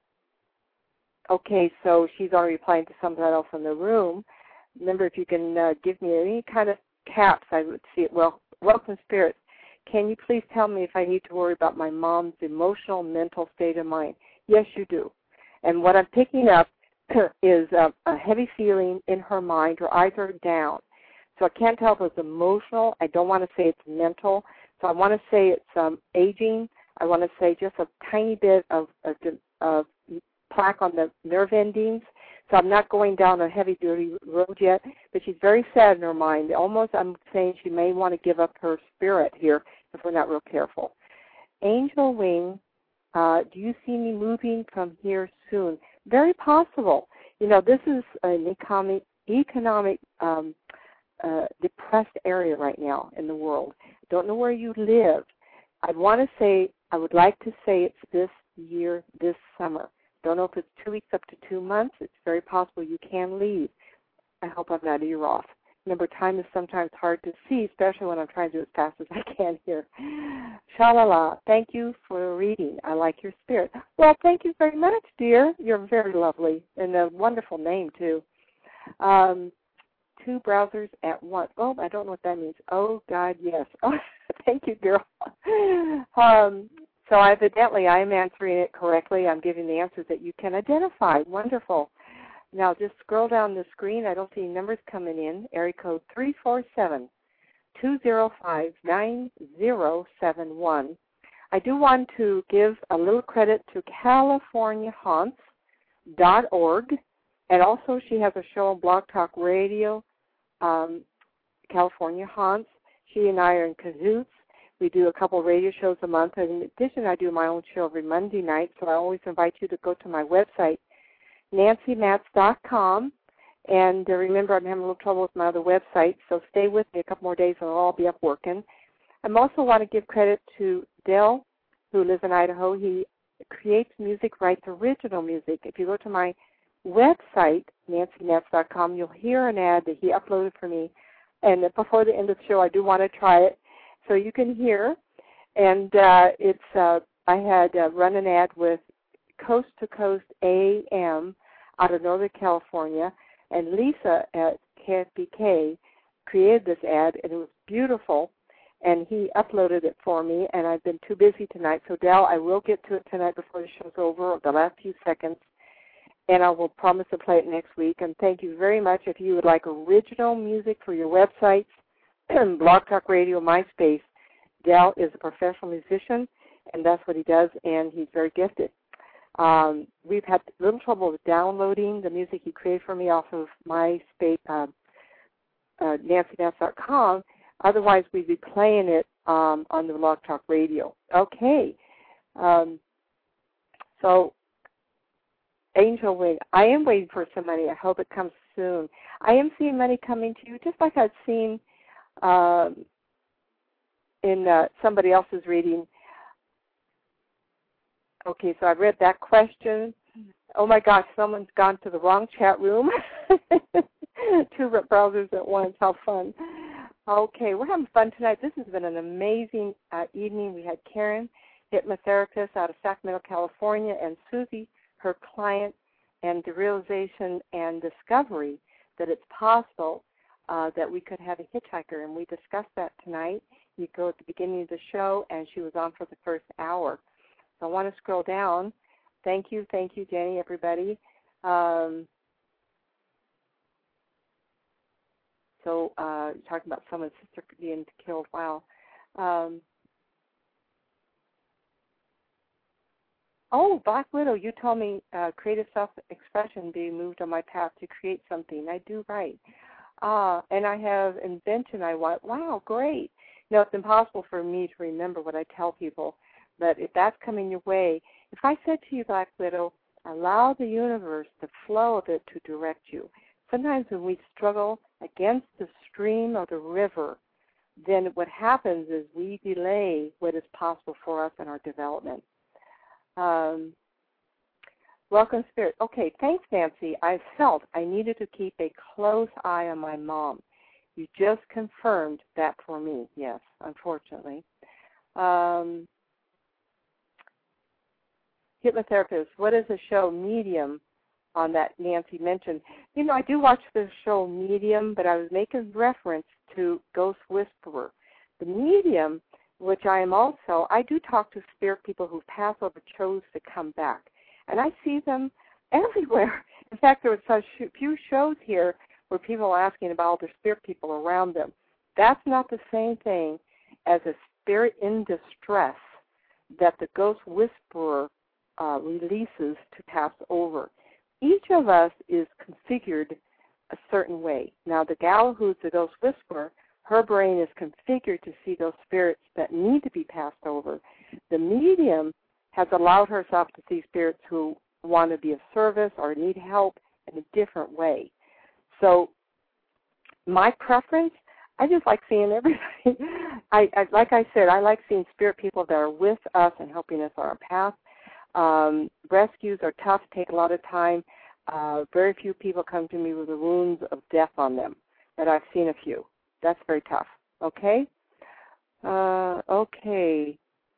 [SPEAKER 2] okay, so she's already replying to something else in the room. Remember, if you can uh, give me any kind of caps, I would see it. Well, welcome, spirits. Can you please tell me if I need to worry about my mom's emotional, mental state of mind? Yes, you do. And what I'm picking up is a, a heavy feeling in her mind. Her eyes are down. So I can't tell if it's emotional. I don't want to say it's mental. So I want to say it's um, aging. I want to say just a tiny bit of, of, of plaque on the nerve endings. So I'm not going down a heavy-duty road yet, but she's very sad in her mind. Almost I'm saying she may want to give up her spirit here if we're not real careful. Angel Wing, uh, do you see me moving from here soon? Very possible. You know, this is an economic, economic um, uh, depressed area right now in the world. Don't know where you live. I want to say, I would like to say it's this year, this summer. Don't know if it's two weeks up to two months. It's very possible you can leave. I hope I'm not a year off. Remember, time is sometimes hard to see, especially when I'm trying to do as fast as I can here. Shalala, thank you for reading. I like your spirit. Well, thank you very much, dear. You're very lovely and a wonderful name, too. Um, two browsers at once. Oh, I don't know what that means. Oh, God, yes. Oh, thank you, girl. um, so evidently I am answering it correctly. I'm giving the answers that you can identify. Wonderful. Now, just scroll down the screen. I don't see numbers coming in. Area code three four seven, two zero five, nine zero seven one. I do want to give a little credit to California Haunts dot org, and also she has a show on Blog Talk Radio, um, California Haunts. She and I are in cahoots. We do a couple radio shows a month. In addition, I do my own show every Monday night, so I always invite you to go to my website, Nancy Matz dot com. And uh, remember, I'm having a little trouble with my other website, so stay with me a couple more days and I'll all be up working. I also want to give credit to Dell, who lives in Idaho. He creates music, writes original music. If you go to my website, Nancy Matz dot com, you'll hear an ad that he uploaded for me. And before the end of the show, I do want to try it so you can hear. And uh, it's uh, I had uh, run an ad with Coast to Coast A M out of Northern California. And Lisa at K F B K created this ad, and it was beautiful, and he uploaded it for me, and I've been too busy tonight. So, Del, I will get to it tonight before the show's over, the last few seconds, and I will promise to play it next week. And thank you very much. If you would like original music for your websites, Blog Talk Radio, MySpace, Del is a professional musician, and that's what he does, and he's very gifted. Um, we've had a little trouble with downloading the music he created for me off of MySpace, uh, uh, Nancy Matz dot com. Otherwise, we'd be playing it um, on the Blog Talk Radio. Okay. Um, so, Angel Wing, I am waiting for some money. I hope it comes soon. I am seeing money coming to you, just like I've seen um, in uh, somebody else's reading. Okay, so I read that question. Oh, my gosh, someone's gone to the wrong chat room. Two browsers at once. How fun. Okay, we're having fun tonight. This has been an amazing uh, evening. We had Karen, hypnotherapist out of Sacramento, California, and Susie, her client, and the realization and discovery that it's possible uh, that we could have a hitchhiker, and we discussed that tonight. You go at the beginning of the show, and she was on for the first hour. So I want to scroll down. Thank you, thank you, Jenny, everybody. Um, so uh, you're talking about someone's sister being killed. Wow. Um, oh, Black Widow, you told me uh, creative self-expression being moved on my path to create something. I do right. Uh, and I have invention I want. Wow, great. No, it's impossible for me to remember what I tell people. But if that's coming your way, if I said to you, Black Widow, allow the universe, the flow of it to direct you. Sometimes when we struggle against the stream of the river, then what happens is we delay what is possible for us in our development. Um, welcome, Spirit. Okay, thanks, Nancy. I felt I needed to keep a close eye on my mom. You just confirmed that for me, yes, unfortunately. Um, Hypnotherapist, what is the show Medium on that Nancy mentioned? You know, I do watch the show Medium, but I was making reference to Ghost Whisperer. The Medium, which I am also, I do talk to spirit people who pass over, chose to come back. And I see them everywhere. In fact, there were such few shows here where people are asking about all the spirit people around them. That's not the same thing as a spirit in distress that the Ghost Whisperer Uh, releases to pass over. Each of us is configured a certain way. Now, the gal who's the Ghost Whisperer, her brain is configured to see those spirits that need to be passed over. The medium has allowed herself to see spirits who want to be of service or need help in a different way. So my preference, I just like seeing everybody. I, I, like I said, I like seeing spirit people that are with us and helping us on our path. Um, rescues are tough, take a lot of time. Uh, very few people come to me with the wounds of death on them, but I've seen a few. That's very tough, okay? Uh, okay.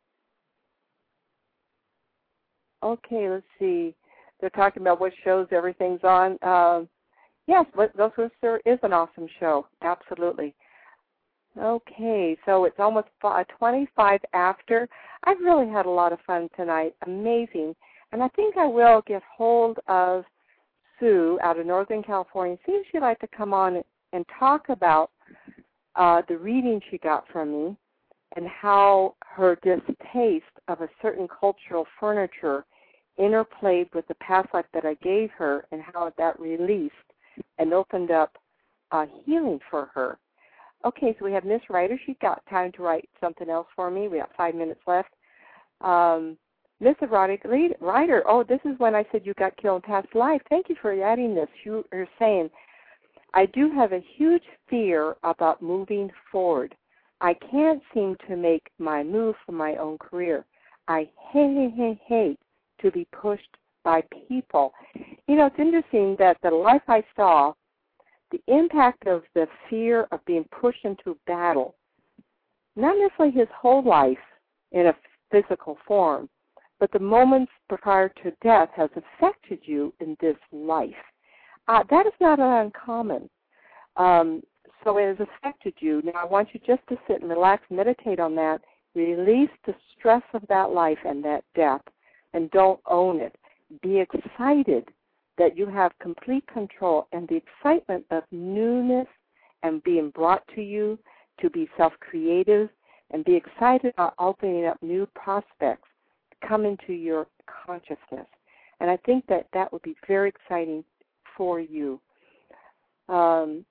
[SPEAKER 2] Okay, let's see. They're talking about what shows everything's on. Uh, yes, Ghost Whisperer is an awesome show, absolutely. Okay, so it's almost twenty-five after. I've really had a lot of fun tonight. Amazing. And I think I will get hold of Sue out of Northern California, see if she'd like to come on and talk about uh, the reading she got from me and how her distaste of a certain cultural furniture interplayed with the past life that I gave her and how that released and opened up uh, healing for her. Okay, so we have Miss Ryder. She's got time to write something else for me. We have five minutes left. Um, Miss Erotic Ryder, oh, this is when I said you got killed in past life. Thank you for adding this. You are saying, I do have a huge fear about moving forward. I can't seem to make my move for my own career. I hate, hate, hate, hate to be pushed by people. You know, it's interesting that the life I saw, the impact of the fear of being pushed into battle, not necessarily his whole life in a physical form, but the moments prior to death has affected you in this life. Uh, that is not uncommon. Um, so it has affected you. Now I want you just to sit and relax, meditate on that, release the stress of that life and that death, and don't own it. Be excited that you have complete control, and the excitement of newness and being brought to you to be self-creative and be excited about opening up new prospects come into your consciousness. And I think that that would be very exciting for you. Um,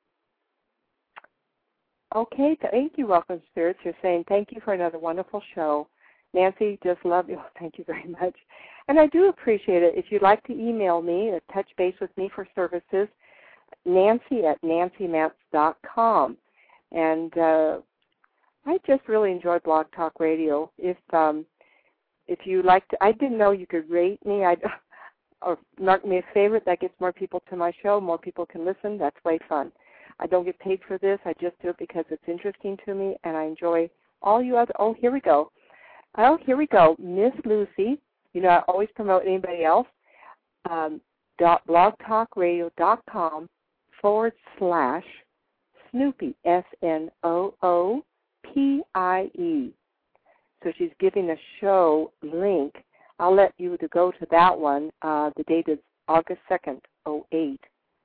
[SPEAKER 2] okay, thank you, Welcome Spirits. You're saying thank you for another wonderful show. Nancy, just love you. Thank you very much. And I do appreciate it. If you'd like to email me or touch base with me for services, Nancy at nancy matz dot com. And uh, I just really enjoy Blog Talk Radio. If um, if you like to, I didn't know you could rate me. I or mark me a favorite. That gets more people to my show. More people can listen. That's way fun. I don't get paid for this. I just do it because it's interesting to me, and I enjoy all you other. Oh, here we go. Oh, here we go. Miss Lucy. You know, I always promote anybody else. Um, dot blogtalkradio.com forward slash Snoopie, S N O O P I E. So she's giving a show link. I'll let you to go to that one. Uh, the date is August second, oh eight.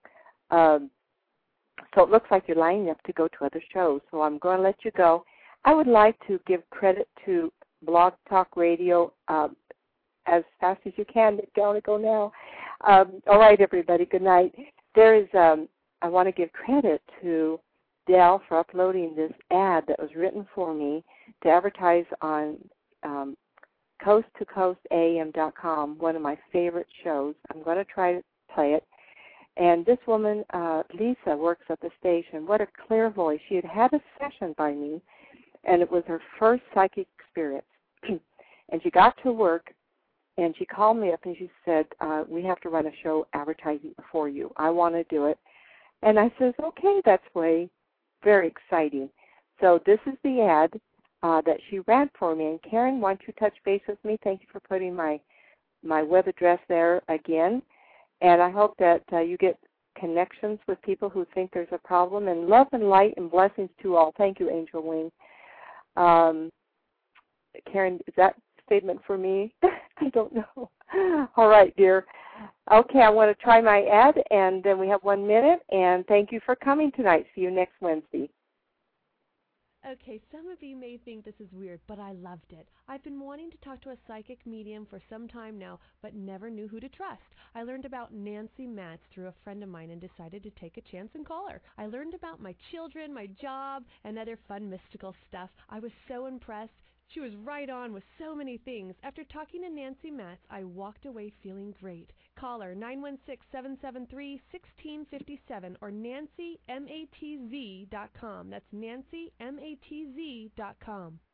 [SPEAKER 2] Um, so it looks like you're lining up to go to other shows. So I'm going to let you go. I would like to give credit to Blog Talk Radio uh, as fast as you can. It's going to go now. Um, all right, everybody. Good night. There is. Um, I want to give credit to Dell for uploading this ad that was written for me to advertise on um, coast to coast A M dot com, one of my favorite shows. I'm going to try to play it. And this woman, uh, Lisa, works at the station. What a clear voice. She had had a session by me, and it was her first psychic experience. And she got to work, and she called me up, and she said, uh, we have to run a show advertising for you. I want to do it. And I says, okay, that's way very exciting. So this is the ad uh, that she ran for me. And Karen, why don't you touch base with me? Thank you for putting my my web address there again. And I hope that uh, you get connections with people who think there's a problem. And love and light and blessings to all. Thank you, Angel Wing. Um, Karen, is that statement for me? I don't know. All right, dear. Okay, I want to try my ad, and then we have one minute. And thank you for coming tonight. See you next Wednesday.
[SPEAKER 1] Okay, some of you may think this is weird, but I loved it. I've been wanting to talk to a psychic medium for some time now, but never knew who to trust. I learned about Nancy Matz through a friend of mine and decided to take a chance and call her. I learned about my children, my job, and other fun mystical stuff. I was so impressed. She was right on with so many things. After talking to Nancy Matz, I walked away feeling great. Call her nine one six, seven seven three, one six five seven or nancy matz dot com. That's nancy matz dot com.